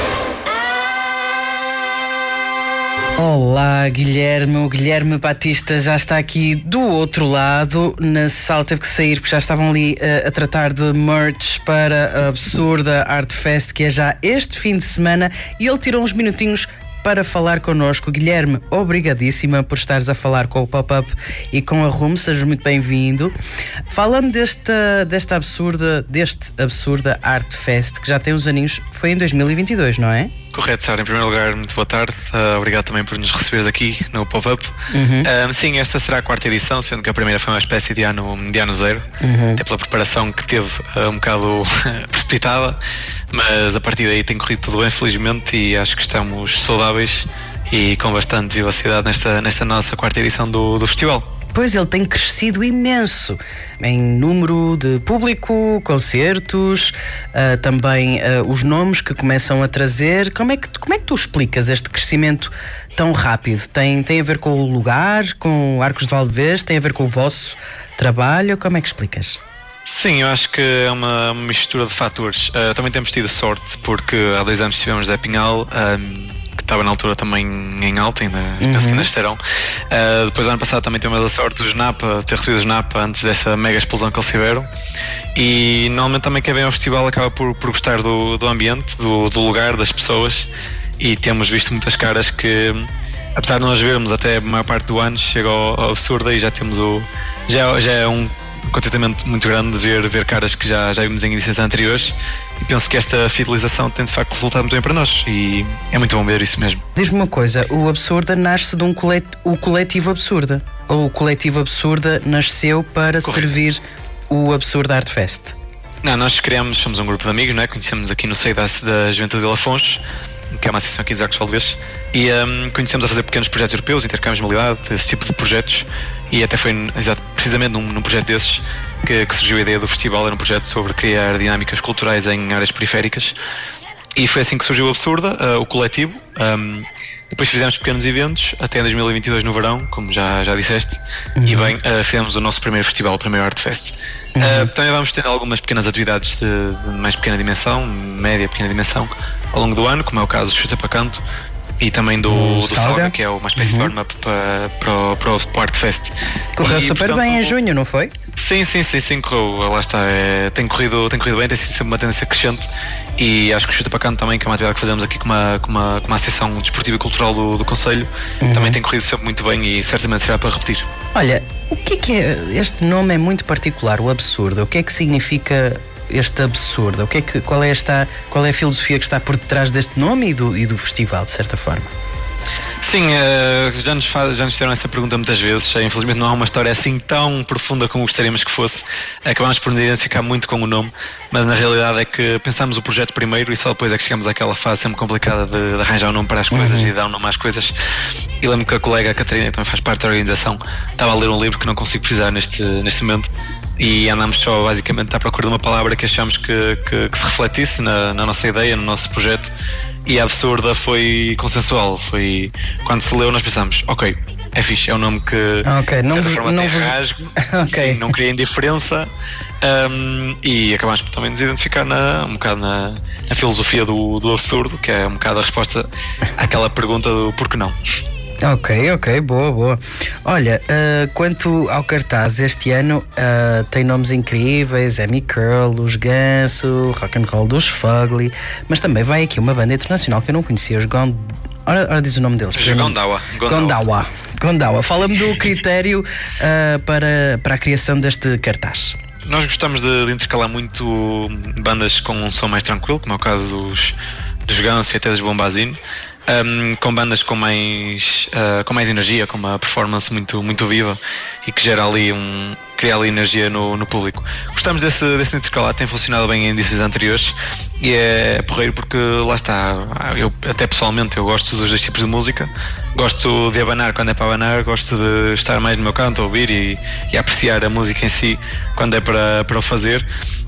Speaker 3: Olá, Guilherme. O Guilherme Batista já está aqui do outro lado. Na sala teve que sair porque já estavam ali uh, a tratar de merch para a Absurda Art Fest, que é já este fim de semana, e ele tirou uns minutinhos para falar connosco. Guilherme, obrigadíssima por estares a falar com o Pop-Up e com a Room. Sejas muito bem-vindo. Fala-me desta, desta absurda, deste Absurda Art Fest, que já tem uns aninhos. Foi em dois mil e vinte e dois, não é?
Speaker 14: Correto, Sara. Em primeiro lugar, muito boa tarde. Uh, obrigado também por nos receberes aqui no Pop-Up.
Speaker 3: Uhum.
Speaker 14: Uh, sim, esta será a quarta edição, sendo que a primeira foi uma espécie de ano, de ano zero,
Speaker 3: Uhum.
Speaker 14: até pela preparação que teve uh, um bocado precipitada, mas a partir daí tem corrido tudo bem, felizmente, e acho que estamos saudáveis e com bastante vivacidade nesta, nesta nossa quarta edição do, do festival.
Speaker 3: Pois, ele tem crescido imenso em número de público, concertos, uh, também uh, os nomes que começam a trazer. Como é que, como é que tu explicas este crescimento tão rápido? Tem, tem a ver com o lugar, com Arcos de Valdevez, tem a ver com o vosso trabalho? Como é que explicas?
Speaker 14: Sim, eu acho que é uma mistura de fatores. Uh, também temos tido sorte, porque há dois anos tivemos Zé Pinhal, um, que estava na altura também em alta, ainda,
Speaker 3: Uhum.
Speaker 14: penso que ainda estarão. Uh, depois, ano passado, também tivemos a sorte dos Napa, ter recebido os Napa antes dessa mega explosão que eles tiveram. E normalmente também quem vem ao festival acaba por, por gostar do, do ambiente, do, do lugar, das pessoas. E temos visto muitas caras que, apesar de nós vermos até a maior parte do ano, chega ao, ao Absurda e já temos o. Já, já é um contentamento muito grande de ver, ver caras que já, já vimos em edições anteriores, e penso que esta fidelização tem de facto resultado muito bem para nós e é muito bom ver isso mesmo.
Speaker 3: Diz-me uma coisa, o Absurda nasce de um colet, o coletivo Absurda, ou o coletivo Absurda nasceu para
Speaker 14: Correto.
Speaker 3: servir o Absurda Art Fest?
Speaker 14: Não, nós criamos, somos um grupo de amigos, não é? Conhecemos aqui no seio da, da Juventude de Vila Afonso, que é uma associação aqui dos Arcos de Valdevez, e um, conhecemos a fazer pequenos projetos europeus, intercâmbios de mobilidade, esse tipo de projetos, e até foi exato, precisamente num, num projeto desses que, que surgiu a ideia do festival. Era um projeto sobre criar dinâmicas culturais em áreas periféricas, e foi assim que surgiu o Absurda, uh, o coletivo. Um, depois fizemos pequenos eventos, até em dois mil e vinte e dois no verão, como já, já disseste, uhum. e bem, uh, fizemos o nosso primeiro festival, o primeiro Art Fest. Uhum. Uh, também vamos tendo algumas pequenas atividades de, de mais pequena dimensão, média, pequena dimensão, ao longo do ano, como é o caso do Chuta para Canto e também do,
Speaker 3: do,
Speaker 14: do
Speaker 3: Salga.
Speaker 14: Salga, que é uma espécie uhum. de warm-up para, para, para, o, para o Art Fest.
Speaker 3: Correu
Speaker 14: e,
Speaker 3: super
Speaker 14: portanto,
Speaker 3: bem em junho, não foi?
Speaker 14: Sim, sim, sim, sim, correu. Lá está, é, tem, corrido, tem corrido bem, tem sido sempre uma tendência crescente, e acho que o Chuta para Canto também, que é uma atividade que fazemos aqui com uma, com uma, com uma associação desportiva e cultural do, do Conselho, uhum. também tem corrido sempre muito bem e certamente será para repetir.
Speaker 3: Olha, o que é que é, este nome é muito particular, o Absurdo, o que é que significa este Absurdo? O que é que, qual, é esta, qual é a filosofia que está por detrás deste nome e do, e do festival, de certa forma?
Speaker 14: Sim, uh, já, nos faz, já nos fizeram essa pergunta muitas vezes. Infelizmente não há uma história assim tão profunda como gostaríamos que fosse. Acabámos por nos identificar muito com o nome, mas na realidade é que pensámos o projeto primeiro e só depois é que chegamos àquela fase sempre complicada de, de arranjar um nome para as coisas uhum. e dar um nome às coisas. E lembro que a colega Catarina, que também faz parte da organização, estava a ler um livro que não consigo precisar neste, neste momento e andámos só basicamente à procura de uma palavra que achamos que, que, que se refletisse na, na nossa ideia, no nosso projeto. E a absurda foi consensual. Foi quando se leu, nós pensámos: ok, é fixe, é um nome que
Speaker 3: okay,
Speaker 14: de
Speaker 3: não
Speaker 14: certa
Speaker 3: vos,
Speaker 14: forma
Speaker 3: não
Speaker 14: tem
Speaker 3: vos...
Speaker 14: rasgo,
Speaker 3: okay.
Speaker 14: sim, não cria indiferença. Um, e acabámos por também nos identificar na, um bocado na, na filosofia do, do absurdo, que é um bocado a resposta àquela pergunta do porquê não.
Speaker 3: Ok, ok, boa, boa. Olha, uh, quanto ao cartaz, este ano uh, tem nomes incríveis: Amy Curl, os Ganso, Rock and Roll dos Fugly, mas também vai aqui uma banda internacional que eu não conhecia, os Gond... Ora, ora diz o nome deles.
Speaker 14: Gondawa.
Speaker 3: Gondawa. Gondawa. Fala-me do critério uh, para, para a criação deste cartaz.
Speaker 14: Nós gostamos de, de intercalar muito bandas com um som mais tranquilo, como é o caso dos, dos Ganso e até dos Bombazine. Um, com bandas com mais, uh, com mais energia, com uma performance muito, muito viva e que gera ali um, cria ali energia no, no público. Gostamos desse, desse intercalar, tem funcionado bem em edições anteriores e é porreiro porque lá está, eu até pessoalmente eu gosto dos dois tipos de música, gosto de abanar quando é para abanar, gosto de estar mais no meu canto a ouvir e, e apreciar a música em si quando é para, para o fazer.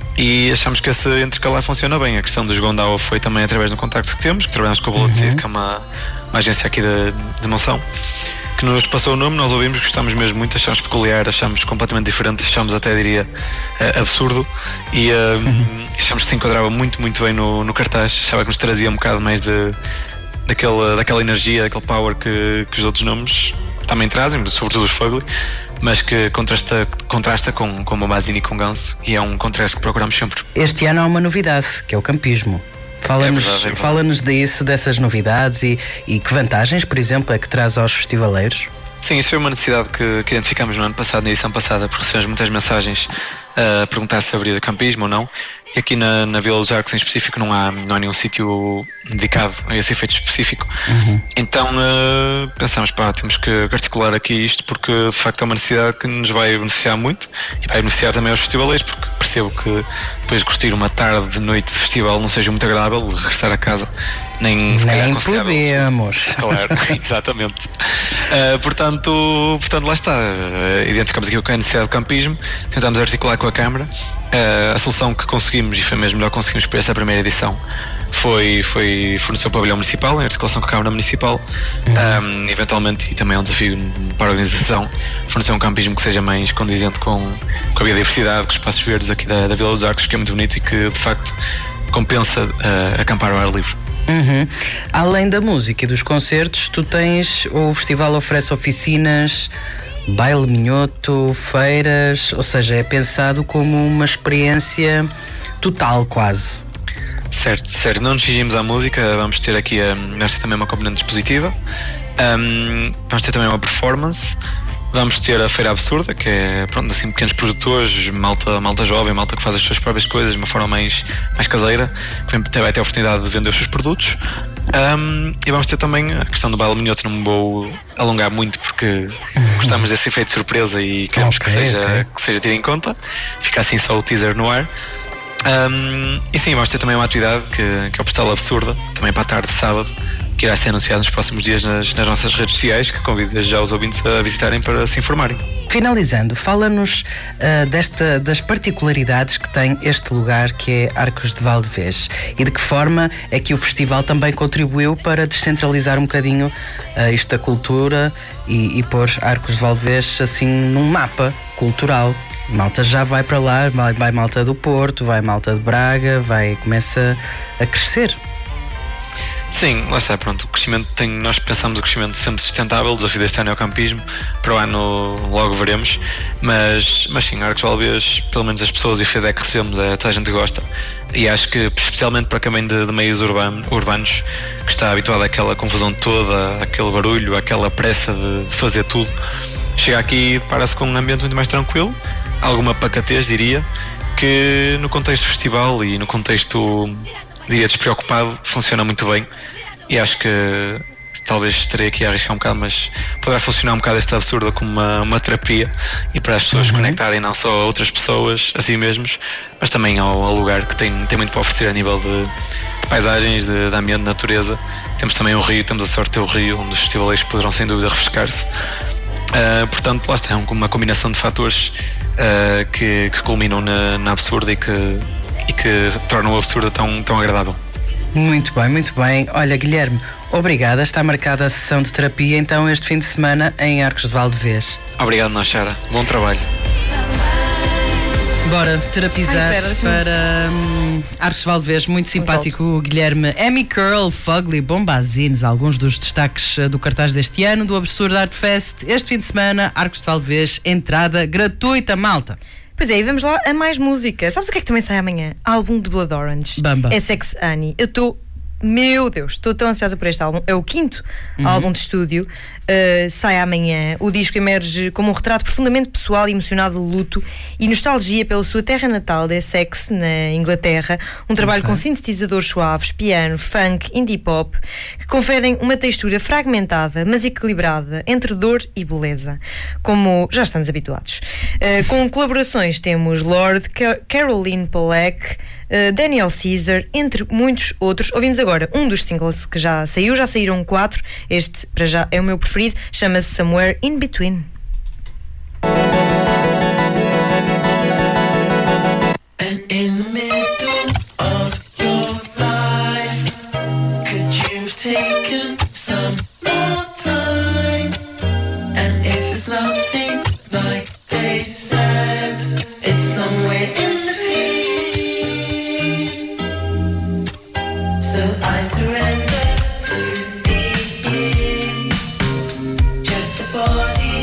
Speaker 14: E achamos que esse intercalar funciona bem. A questão dos Gondawa foi também através do contacto que temos, que trabalhamos com a Bullet Seed, uhum. que é uma, uma agência aqui de, de Monção, que nos passou o nome, nós ouvimos, gostamos mesmo muito, achamos peculiar, achamos completamente diferente, achamos até diria uh, absurdo e uh, uhum. achamos que se enquadrava muito, muito bem no, no cartaz, achava que nos trazia um bocado mais de, daquela, daquela energia, daquele power que, que os outros nomes também trazem, sobretudo os Fugly, mas que contrasta, contrasta com, com Bombazine e com Ganso, e é um contraste que procuramos sempre.
Speaker 3: Este ano há uma novidade, que é o campismo. Fala-nos, é verdade, é fala-nos disso, dessas novidades e, e que vantagens, por exemplo, é que traz aos festivaleiros?
Speaker 14: Sim, isso foi uma necessidade que, que identificamos no ano passado, na edição passada, porque recebemos muitas mensagens uh, a perguntar se haveria campismo ou não. E aqui na, na Vila dos Arcos em específico não há, não há nenhum sítio dedicado a esse efeito específico. Uhum. Então uh, pensamos, pá, temos que articular aqui isto porque de facto é uma necessidade que nos vai beneficiar muito e vai beneficiar também aos festivaleiros, porque percebo que depois de curtir uma tarde de noite de festival não seja muito agradável regressar a casa. Nem, se
Speaker 3: nem podemos.
Speaker 14: Claro, exatamente. Uh, portanto, portanto, lá está. Uh, identificamos aqui o que é a necessidade de campismo, tentamos articular com a Câmara. Uh, a solução que conseguimos, e foi mesmo melhor que conseguimos para esta primeira edição, foi, foi fornecer o pavilhão municipal, em articulação com a Câmara Municipal. Uhum. Um, eventualmente, e também é um desafio para a organização, fornecer um campismo que seja mais condizente com, com a biodiversidade, com os espaços verdes aqui da, da Vila dos Arcos, que é muito bonito e que de facto compensa uh, acampar ao ar livre.
Speaker 3: Uhum. Além da música e dos concertos, tu tens, o festival oferece oficinas, baile minhoto, feiras, ou seja, é pensado como uma experiência total quase.
Speaker 14: Certo, certo, não nos fingimos à música, vamos ter aqui a, vamos ter também uma componente expositiva, um, vamos ter também uma performance. Vamos ter a Feira Absurda, que é, pronto, assim, pequenos produtores, malta, malta jovem, malta que faz as suas próprias coisas de uma forma mais, mais caseira, que vai ter a oportunidade de vender os seus produtos. Um, e vamos ter também a questão do baile minhoto, não me vou alongar muito porque gostamos desse efeito de surpresa e queremos okay, que, seja, okay. que seja tido em conta. Fica assim só o teaser no ar. Um, e sim, vamos ter também uma atividade que, que é o Postal Absurda, também para a tarde de sábado, que irá ser anunciado nos próximos dias nas, nas nossas redes sociais, que convido já os ouvintes a visitarem para se informarem.
Speaker 3: Finalizando, fala-nos uh, desta, das particularidades que tem este lugar que é Arcos de Valdevez e de que forma é que o festival também contribuiu para descentralizar um bocadinho uh, isto da cultura e, e pôr Arcos de Valdevez assim num mapa cultural. Malta já vai para lá, vai, vai malta do Porto, vai malta de Braga, vai, começa a crescer.
Speaker 14: Sim, lá está, pronto, o crescimento tem, nós pensamos o crescimento sempre sustentável, o desafio deste ano é o campismo, para o ano logo veremos, mas, mas sim, Arcos de Valdevez, pelo menos as pessoas e o feedback que recebemos, é, toda a gente gosta, e acho que especialmente para quem vem de, de meios urbano, urbanos, que está habituado àquela confusão toda, àquele barulho, àquela pressa de, de fazer tudo, chega aqui e depara-se com um ambiente muito mais tranquilo, alguma pacatez diria, que no contexto de festival e no contexto, diria, despreocupado, funciona muito bem. E acho que talvez estarei aqui a arriscar um bocado, mas poderá funcionar um bocado esta absurda como uma, uma terapia e para as pessoas uhum. conectarem não só a outras pessoas, a si mesmos, mas também ao, ao lugar que tem, tem muito para oferecer a nível de, de paisagens, de, de ambiente, de natureza. Temos também o rio, temos a sorte de ter o rio, onde os festivaleiros poderão sem dúvida refrescar-se. Uh, portanto, lá está, é uma combinação de fatores uh, que, que culminam na, na absurda e que, e que tornam o absurdo tão, tão agradável.
Speaker 3: Muito bem, muito bem. Olha, Guilherme, obrigada. Está marcada a sessão de terapia então este fim de semana em Arcos de Valdevez.
Speaker 14: Obrigado, Nochara. Bom trabalho.
Speaker 3: Bora terapizar. Ai, pera, para hum, Arcos de Valdevez. Muito simpático o Guilherme. Amy Curl, Fugly, Bombazines, alguns dos destaques do cartaz deste ano do Absurdo Art Fest. Este fim de semana, Arcos de Valdevez, entrada gratuita, malta.
Speaker 2: Pois é, e vamos lá a mais música. Sabes o que é que também sai amanhã? Álbum de Blood Orange.
Speaker 3: Bamba.
Speaker 2: É Sex Annie. Eu estou... Meu Deus, estou tão ansiosa por este álbum. É o quinto uhum. álbum de estúdio. Uh, sai amanhã. O disco emerge como um retrato profundamente pessoal e emocionado de luto e nostalgia pela sua terra natal de Essex, na Inglaterra. Um trabalho okay. com sintetizadores suaves, piano, funk, indie pop, que conferem uma textura fragmentada, mas equilibrada, entre dor e beleza, como já estamos habituados. Uh, com colaborações temos Lorde, Car- Caroline Polak, Uh, Daniel Caesar, entre muitos outros. Ouvimos agora um dos singles que já saiu, já saíram quatro. Este, para já, é o meu preferido, chama-se Somewhere in Between. And in the middle of your life, could you have taken some more time? And if it's nothing like they said, it's somewhere in I surrender to being just a body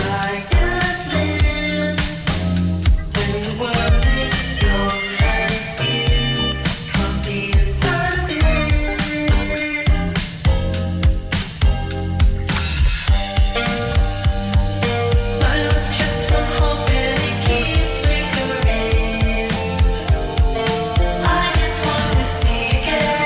Speaker 2: tiredness. When the world's in your hands, you can't be inside of it. I was just one hope and it keeps flickering. I just want to see again.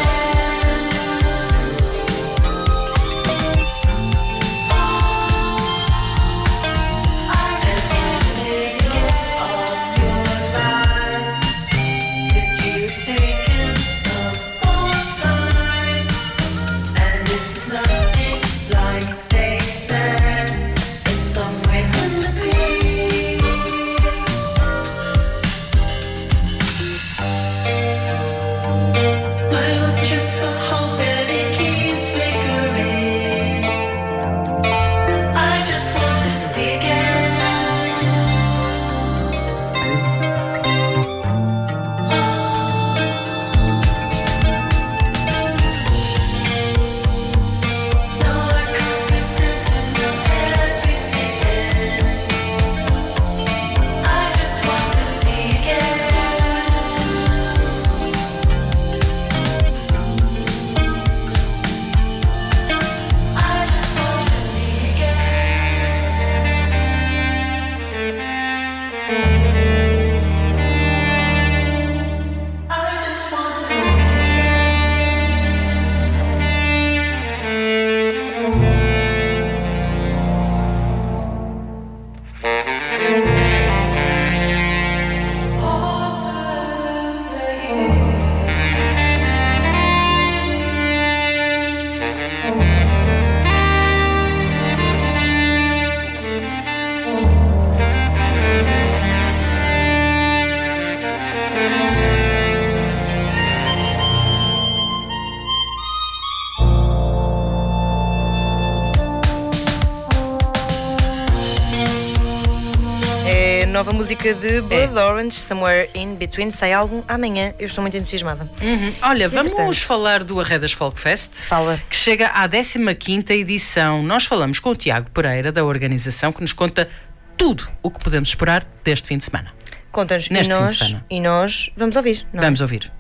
Speaker 2: Nova música de Blood é. Orange, Somewhere in Between, sai álbum amanhã. Eu estou muito entusiasmada.
Speaker 3: Uhum. Olha, e vamos entretanto, falar do Arredas Folk Fest.
Speaker 2: Fala.
Speaker 3: Que chega à décima quinta edição. Nós falamos com o Tiago Pereira, da organização, que nos conta tudo o que podemos esperar deste fim de semana.
Speaker 2: Conta-nos. Neste e nós, fim de semana. E nós vamos ouvir. Não
Speaker 3: vamos
Speaker 2: é?
Speaker 3: ouvir.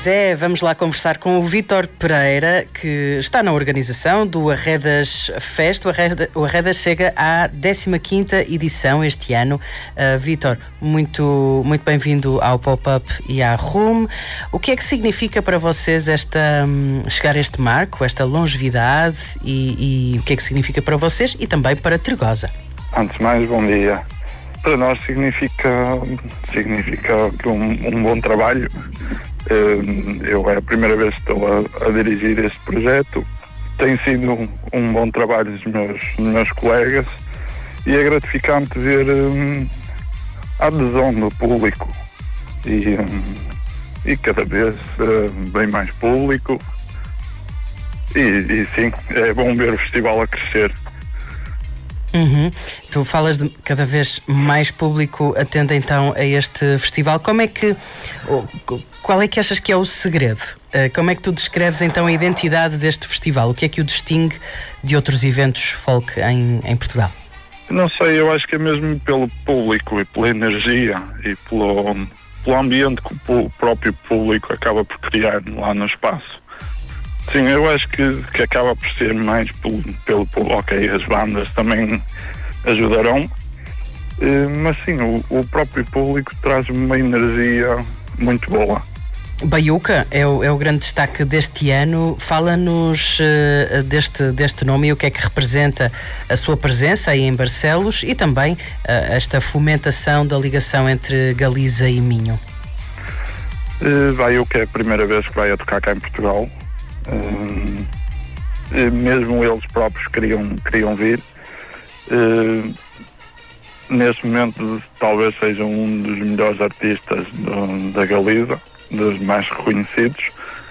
Speaker 3: Pois é, vamos lá conversar com o Vítor Pereira, que está na organização do Arredas Fest. O Arredas, o Arredas chega à décima quinta edição este ano. Uh, Vítor, muito, muito bem-vindo ao Pop-Up e à Room. O que é que significa para vocês esta, um, chegar a este marco, esta longevidade, e, e o que é que significa para vocês e também para Tregosa?
Speaker 15: Antes de mais, bom dia. Para nós significa, significa um, um bom trabalho. Eu é a primeira vez que estou a, a dirigir este projeto. Tem sido um, um bom trabalho dos meus, dos meus colegas e é gratificante ver um, a adesão do público e, um, e cada vez uh, bem mais público e, e sim, é bom ver o festival a crescer.
Speaker 3: Uhum. Tu falas de cada vez mais público atende então a este festival. Como é que, qual é que achas que é o segredo? Como é que tu descreves então a identidade deste festival? O que é que o distingue de outros eventos folk em, em Portugal?
Speaker 15: Não sei, eu acho que é mesmo pelo público e pela energia e pelo, pelo ambiente que o próprio público acaba por criar lá no espaço. Sim, eu acho que, que acaba por ser mais pelo, pelo, pelo ok, as bandas também ajudarão, eh, mas sim, o, o próprio público traz uma energia muito boa.
Speaker 3: Baiuca é o, é o grande destaque deste ano. Fala-nos uh, deste, deste nome e o que é que representa a sua presença aí em Barcelos e também uh, esta fomentação da ligação entre Galiza e Minho.
Speaker 15: Uh, Baiuca é a primeira vez que vai a tocar cá em Portugal. Uh, mesmo eles próprios queriam, queriam vir. Uh, neste momento talvez seja um dos melhores artistas do, da Galiza, dos mais reconhecidos.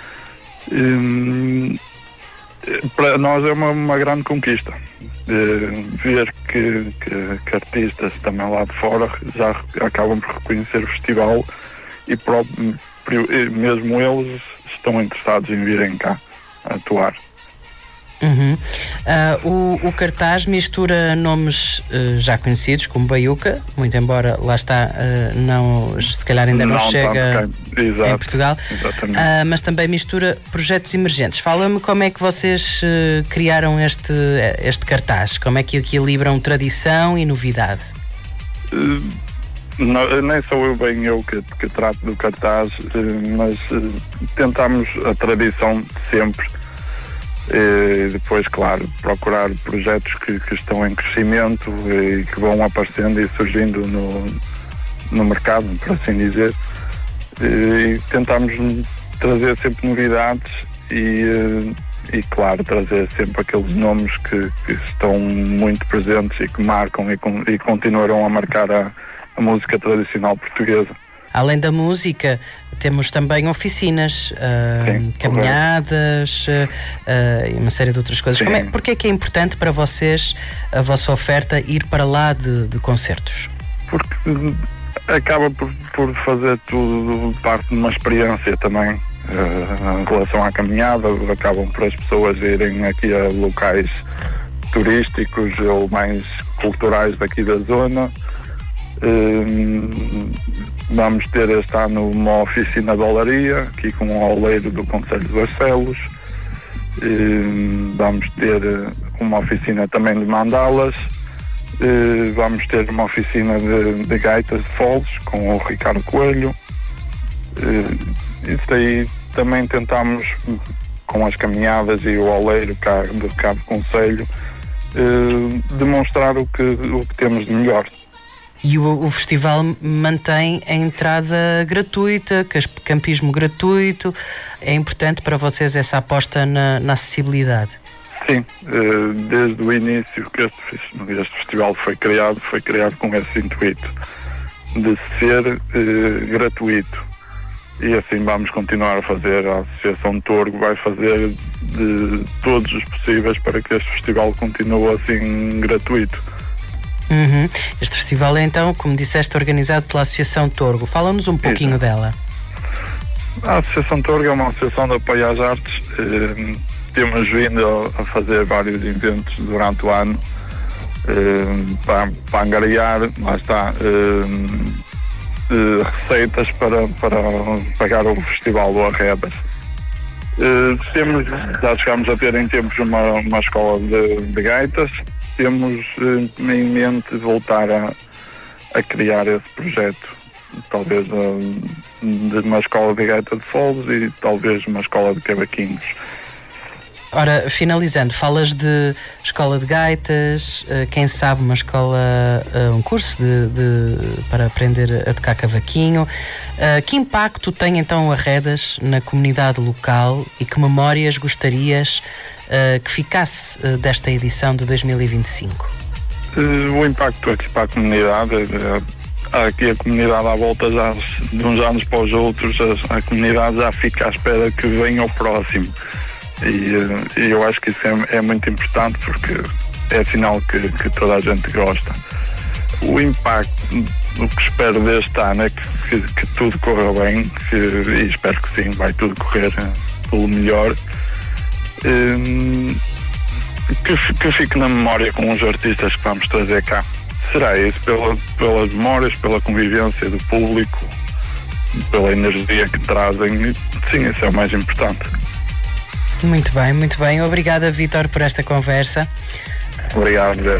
Speaker 15: Uh, para nós é uma, uma grande conquista uh, ver que, que, que artistas também lá de fora já acabam por reconhecer o festival e próprio, mesmo eles estão interessados em virem cá a atuar.
Speaker 3: Uhum. Uh, o, o cartaz mistura nomes uh, já conhecidos, como Baiuca, muito embora lá está, uh, não, se calhar ainda não, não chega em Portugal, uh, mas também mistura projetos emergentes. Fala-me como é que vocês uh, criaram este, este cartaz, como é que equilibram tradição e novidade?
Speaker 15: Uh, não, nem sou eu bem eu que, que trato do cartaz, uh, mas uh, tentamos a tradição de sempre. E depois, claro, procurar projetos que, que estão em crescimento e que vão aparecendo e surgindo no, no mercado, por assim dizer. E tentamos trazer sempre novidades e, e claro, trazer sempre aqueles nomes que, que estão muito presentes e que marcam e, e continuarão a marcar a, a música tradicional portuguesa.
Speaker 3: Além da música, temos também oficinas, uh, Sim, caminhadas uh, uh, e uma série de outras coisas. Como é, porque é que é importante para vocês, a vossa oferta, ir para lá de, de concertos?
Speaker 15: Porque acaba por, por fazer tudo parte de uma experiência também. Uh, em relação à caminhada, acabam por as pessoas irem aqui a locais turísticos ou mais culturais daqui da zona. Uh, vamos ter este ano uma oficina de olaria aqui com o oleiro do Concelho de Barcelos. Uh, vamos ter uma oficina também de mandalas. Uh, vamos ter uma oficina de, de gaitas de foles com o Ricardo Coelho. Uh, isso aí também tentamos, com as caminhadas e o oleiro cá do Cabo Concelho, uh, demonstrar o que, o que temos de melhor.
Speaker 3: E o, o festival mantém a entrada gratuita, campismo gratuito. É importante para vocês essa aposta na, na acessibilidade?
Speaker 15: Sim, desde o início que este, este festival foi criado, foi criado com esse intuito de ser eh, gratuito. E assim vamos continuar a fazer. A Associação de Torgo vai fazer de todos os possíveis para que este festival continue assim gratuito.
Speaker 3: Uhum. Este festival é então, como disseste, organizado pela Associação Torgo. Fala-nos um pouquinho Isso. dela.
Speaker 15: A Associação Torgo é uma associação de apoio às artes. Eh, temos vindo a fazer vários eventos durante o ano eh, para, para angariar, lá está, eh, uh, receitas para, para pagar o Festival do Arredas. Uh, temos, já chegámos a ter em tempos uma, uma escola de, de gaitas, temos uh, em mente voltar a, a criar esse projeto, talvez uh, de uma escola de gaita de foles e talvez uma escola de cavaquinhos.
Speaker 3: Ora, finalizando, falas de escola de gaitas, uh, quem sabe uma escola, uh, um curso de, de, para aprender a tocar cavaquinho. Uh, que impacto tem então Arredas na comunidade local e que memórias gostarias uh, que ficasse uh, desta edição de dois mil e vinte e cinco?
Speaker 15: Uh, o impacto aqui para a comunidade, uh, aqui a comunidade à volta já de uns anos para os outros, a, a comunidade já fica à espera que venha o próximo. E, e eu acho que isso é, é muito importante porque é sinal que, que toda a gente gosta. O impacto, o que espero deste ano é que, que, que tudo corra bem, que, e espero que sim, vai tudo correr pelo melhor. Um, que, que fique na memória com os artistas que vamos trazer cá. Será isso, pela, pelas memórias, pela convivência do público, pela energia que trazem. Sim, isso é o mais importante.
Speaker 3: Muito bem, muito bem. Obrigada, Vítor, por esta conversa.
Speaker 15: Obrigado, Zé.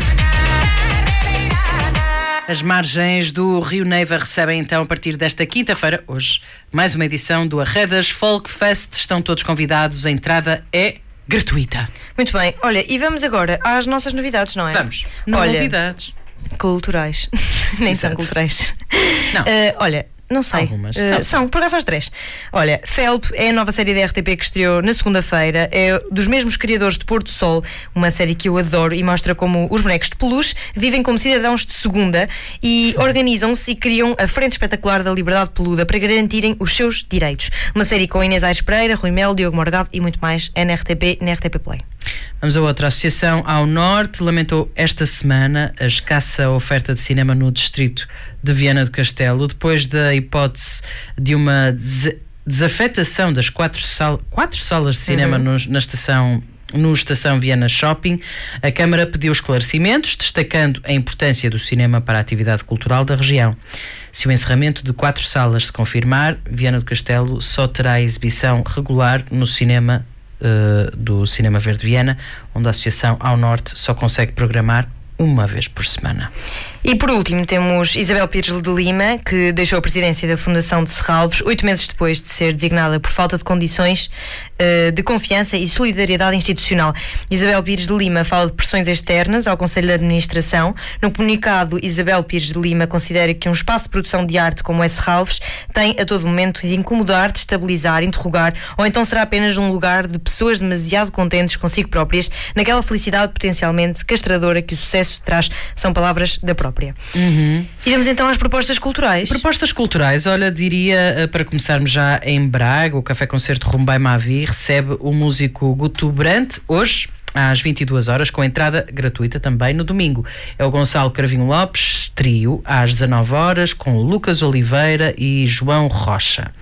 Speaker 3: As margens do Rio Neiva recebem então, a partir desta quinta-feira, hoje, mais uma edição do Arredas Folk Fest. Estão todos convidados, a entrada é gratuita.
Speaker 2: Muito bem. Olha, e vamos agora às nossas novidades, não é?
Speaker 3: Vamos.
Speaker 2: Olha,
Speaker 3: novidades.
Speaker 2: Culturais. Nem
Speaker 3: Exato.
Speaker 2: são culturais.
Speaker 3: Não.
Speaker 2: Uh, olha... Não sei.
Speaker 3: Algumas.
Speaker 2: Uh, são, são, por acaso são as três. Olha, Felp é a nova série da R T P que estreou na segunda-feira. É dos mesmos criadores de Porto Sol, uma série que eu adoro e mostra como os bonecos de peluche vivem como cidadãos de segunda e organizam-se e criam a Frente Espetacular da Liberdade Peluda para garantirem os seus direitos. Uma série com Inês Aires Pereira, Rui Melo, Diogo Morgado e muito mais é na R T P e na R T P Play.
Speaker 3: Vamos a outra. A Associação ao Norte lamentou esta semana a escassa oferta de cinema no distrito de Viana do Castelo, depois da hipótese de uma des- desafetação das quatro, sal- quatro salas de cinema uhum. no, na estação no Estação Viana Shopping. A Câmara pediu esclarecimentos, destacando a importância do cinema para a atividade cultural da região. Se o encerramento de quatro salas se confirmar, Viana do Castelo só terá exibição regular no cinema uh, do Cinema Verde Viana, onde a Associação ao Norte só consegue programar uma vez por semana.
Speaker 2: E por último temos Isabel Pires de Lima, que deixou a presidência da Fundação de Serralves oito meses depois de ser designada por falta de condições uh, de confiança e solidariedade institucional. Isabel Pires de Lima fala de pressões externas ao Conselho de Administração. No comunicado, Isabel Pires de Lima considera que um espaço de produção de arte como é Serralves tem a todo momento de incomodar, destabilizar, interrogar, ou então será apenas um lugar de pessoas demasiado contentes consigo próprias, naquela felicidade potencialmente castradora que o sucesso traz. São palavras da própria.
Speaker 3: Uhum.
Speaker 2: E vamos então às propostas culturais.
Speaker 3: Propostas culturais, olha, diria, para começarmos já em Braga, o Café Concerto Rumbai Mavi recebe o músico Guto Brandt hoje às vinte e duas horas, com entrada gratuita também no domingo. É o Gonçalo Cravinho Lopes, trio, às dezanove horas, com Lucas Oliveira e João Rocha.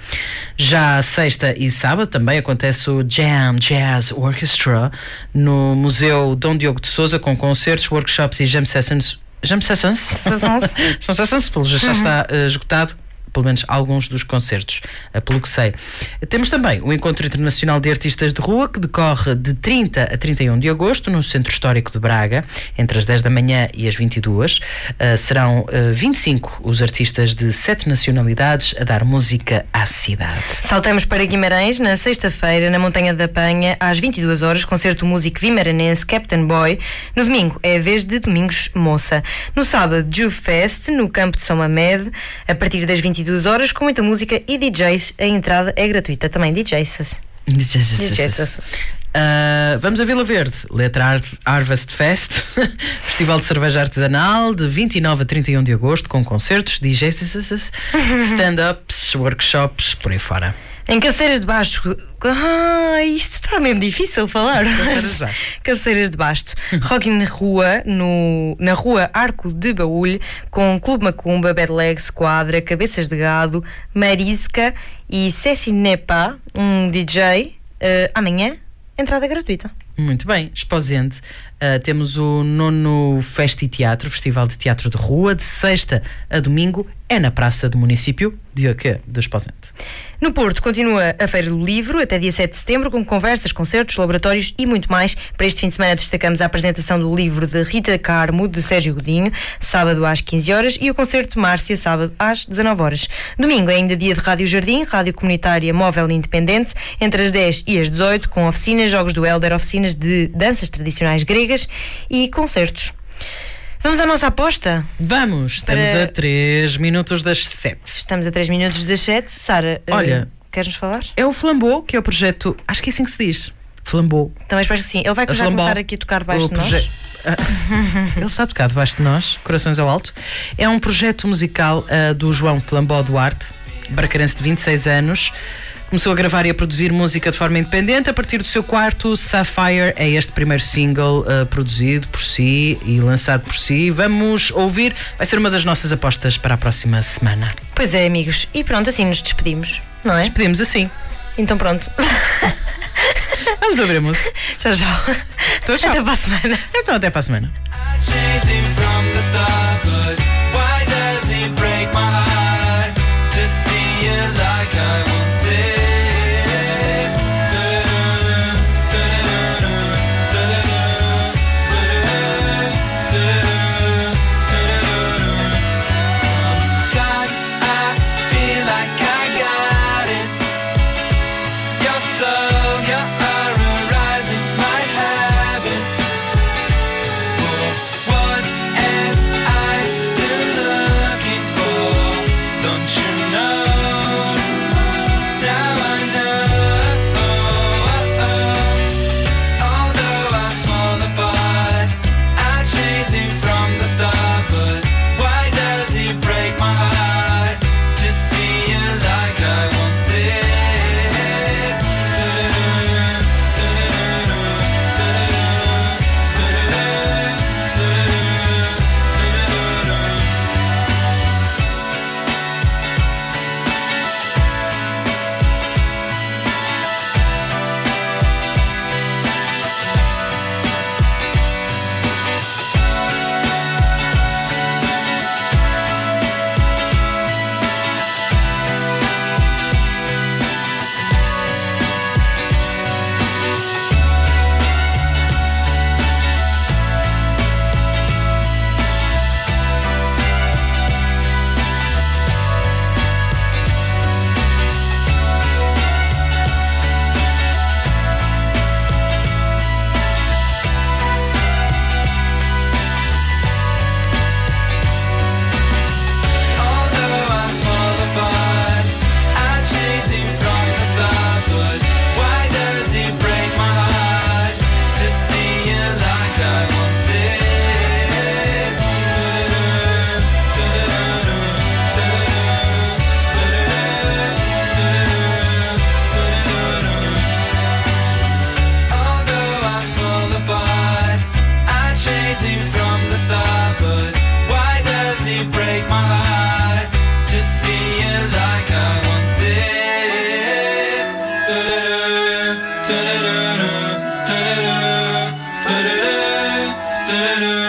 Speaker 3: Já sexta e sábado também acontece o Jam Jazz Orchestra no Museu Dom Diogo de Sousa, com concertos, workshops e jam sessions. Jam sessions? São sessions, pelo já está uh, esgotado. Pelo menos alguns dos concertos, pelo que sei. Temos também o Encontro Internacional de Artistas de Rua, que decorre de trinta a trinta e um de agosto no Centro Histórico de Braga, entre as dez da manhã e as vinte e duas. Uh, serão uh, vinte e cinco os artistas de sete nacionalidades a dar música à cidade.
Speaker 2: Saltamos para Guimarães, na sexta-feira, na Montanha da Penha, às vinte e duas horas, concerto músico vimaranense Captain Boy. No domingo é a vez de Domingos Moça. No sábado, Juve Fest, no campo de São Mamed, a partir das vinte e duas horas, com muita música e D Js. A entrada é gratuita também. D Js.
Speaker 3: D Js. Uh, vamos a Vila Verde, Letra Harvest Fest, festival de cerveja artesanal, de vinte e nove a trinta e um de agosto, com concertos, D Js, stand-ups, workshops, por aí fora.
Speaker 2: Em Cabeceiras de Basto. Ah, isto está mesmo difícil falar.
Speaker 3: Cabeceiras de Basto.
Speaker 2: Cabeceiras de Basto. Rock na rua, no, na rua Arco de Baúlho, com Clube Macumba, Bad Legs, Quadra, Cabeças de Gado, Marisca e Ceci Nepa, um D J. Uh, amanhã, entrada gratuita.
Speaker 3: Muito bem, Esposende. Uh, temos o nono Festi Teatro, Festival de Teatro de Rua, de sexta a domingo, é na Praça do Município de Oca do Esposente.
Speaker 2: No Porto continua a Feira do Livro até dia sete de setembro, com conversas, concertos, laboratórios e muito mais. Para este fim de semana destacamos a apresentação do livro de Rita Carmo, de Sérgio Godinho, sábado às quinze horas, e o concerto de Márcia, sábado às dezanove horas. Domingo é ainda dia de Rádio Jardim, rádio comunitária móvel e independente, entre as dez e as dezoito, com oficinas, jogos do Helder, oficinas de danças tradicionais gregas e concertos. Vamos à nossa aposta?
Speaker 3: Vamos, estamos
Speaker 2: Para...
Speaker 3: a três minutos das sete.
Speaker 2: Estamos a três minutos das sete. Sara,
Speaker 3: olha,
Speaker 2: uh, queres-nos falar?
Speaker 3: É o Flambô, que é o projeto, acho que é assim que se diz. Flambô.
Speaker 2: Também espero que sim. Ele vai já
Speaker 3: Flambô.
Speaker 2: começar aqui a tocar debaixo de nós. Proje...
Speaker 3: Ele está a tocar debaixo de nós, corações ao alto. É um projeto musical uh, do João Flambó Duarte, bracarense de vinte e seis anos. Começou a gravar e a produzir música de forma independente. A partir do seu quarto, Sapphire é este primeiro single uh, produzido por si e lançado por si. Vamos ouvir, vai ser uma das nossas apostas para a próxima semana.
Speaker 2: Pois é, amigos, e pronto, assim nos despedimos, não é?
Speaker 3: Despedimos assim.
Speaker 2: Então pronto.
Speaker 3: Vamos ouvir a música.
Speaker 2: Tchau, tchau.
Speaker 3: Então, tchau.
Speaker 2: Até para a semana.
Speaker 3: Então até para a semana.
Speaker 16: Da-da-da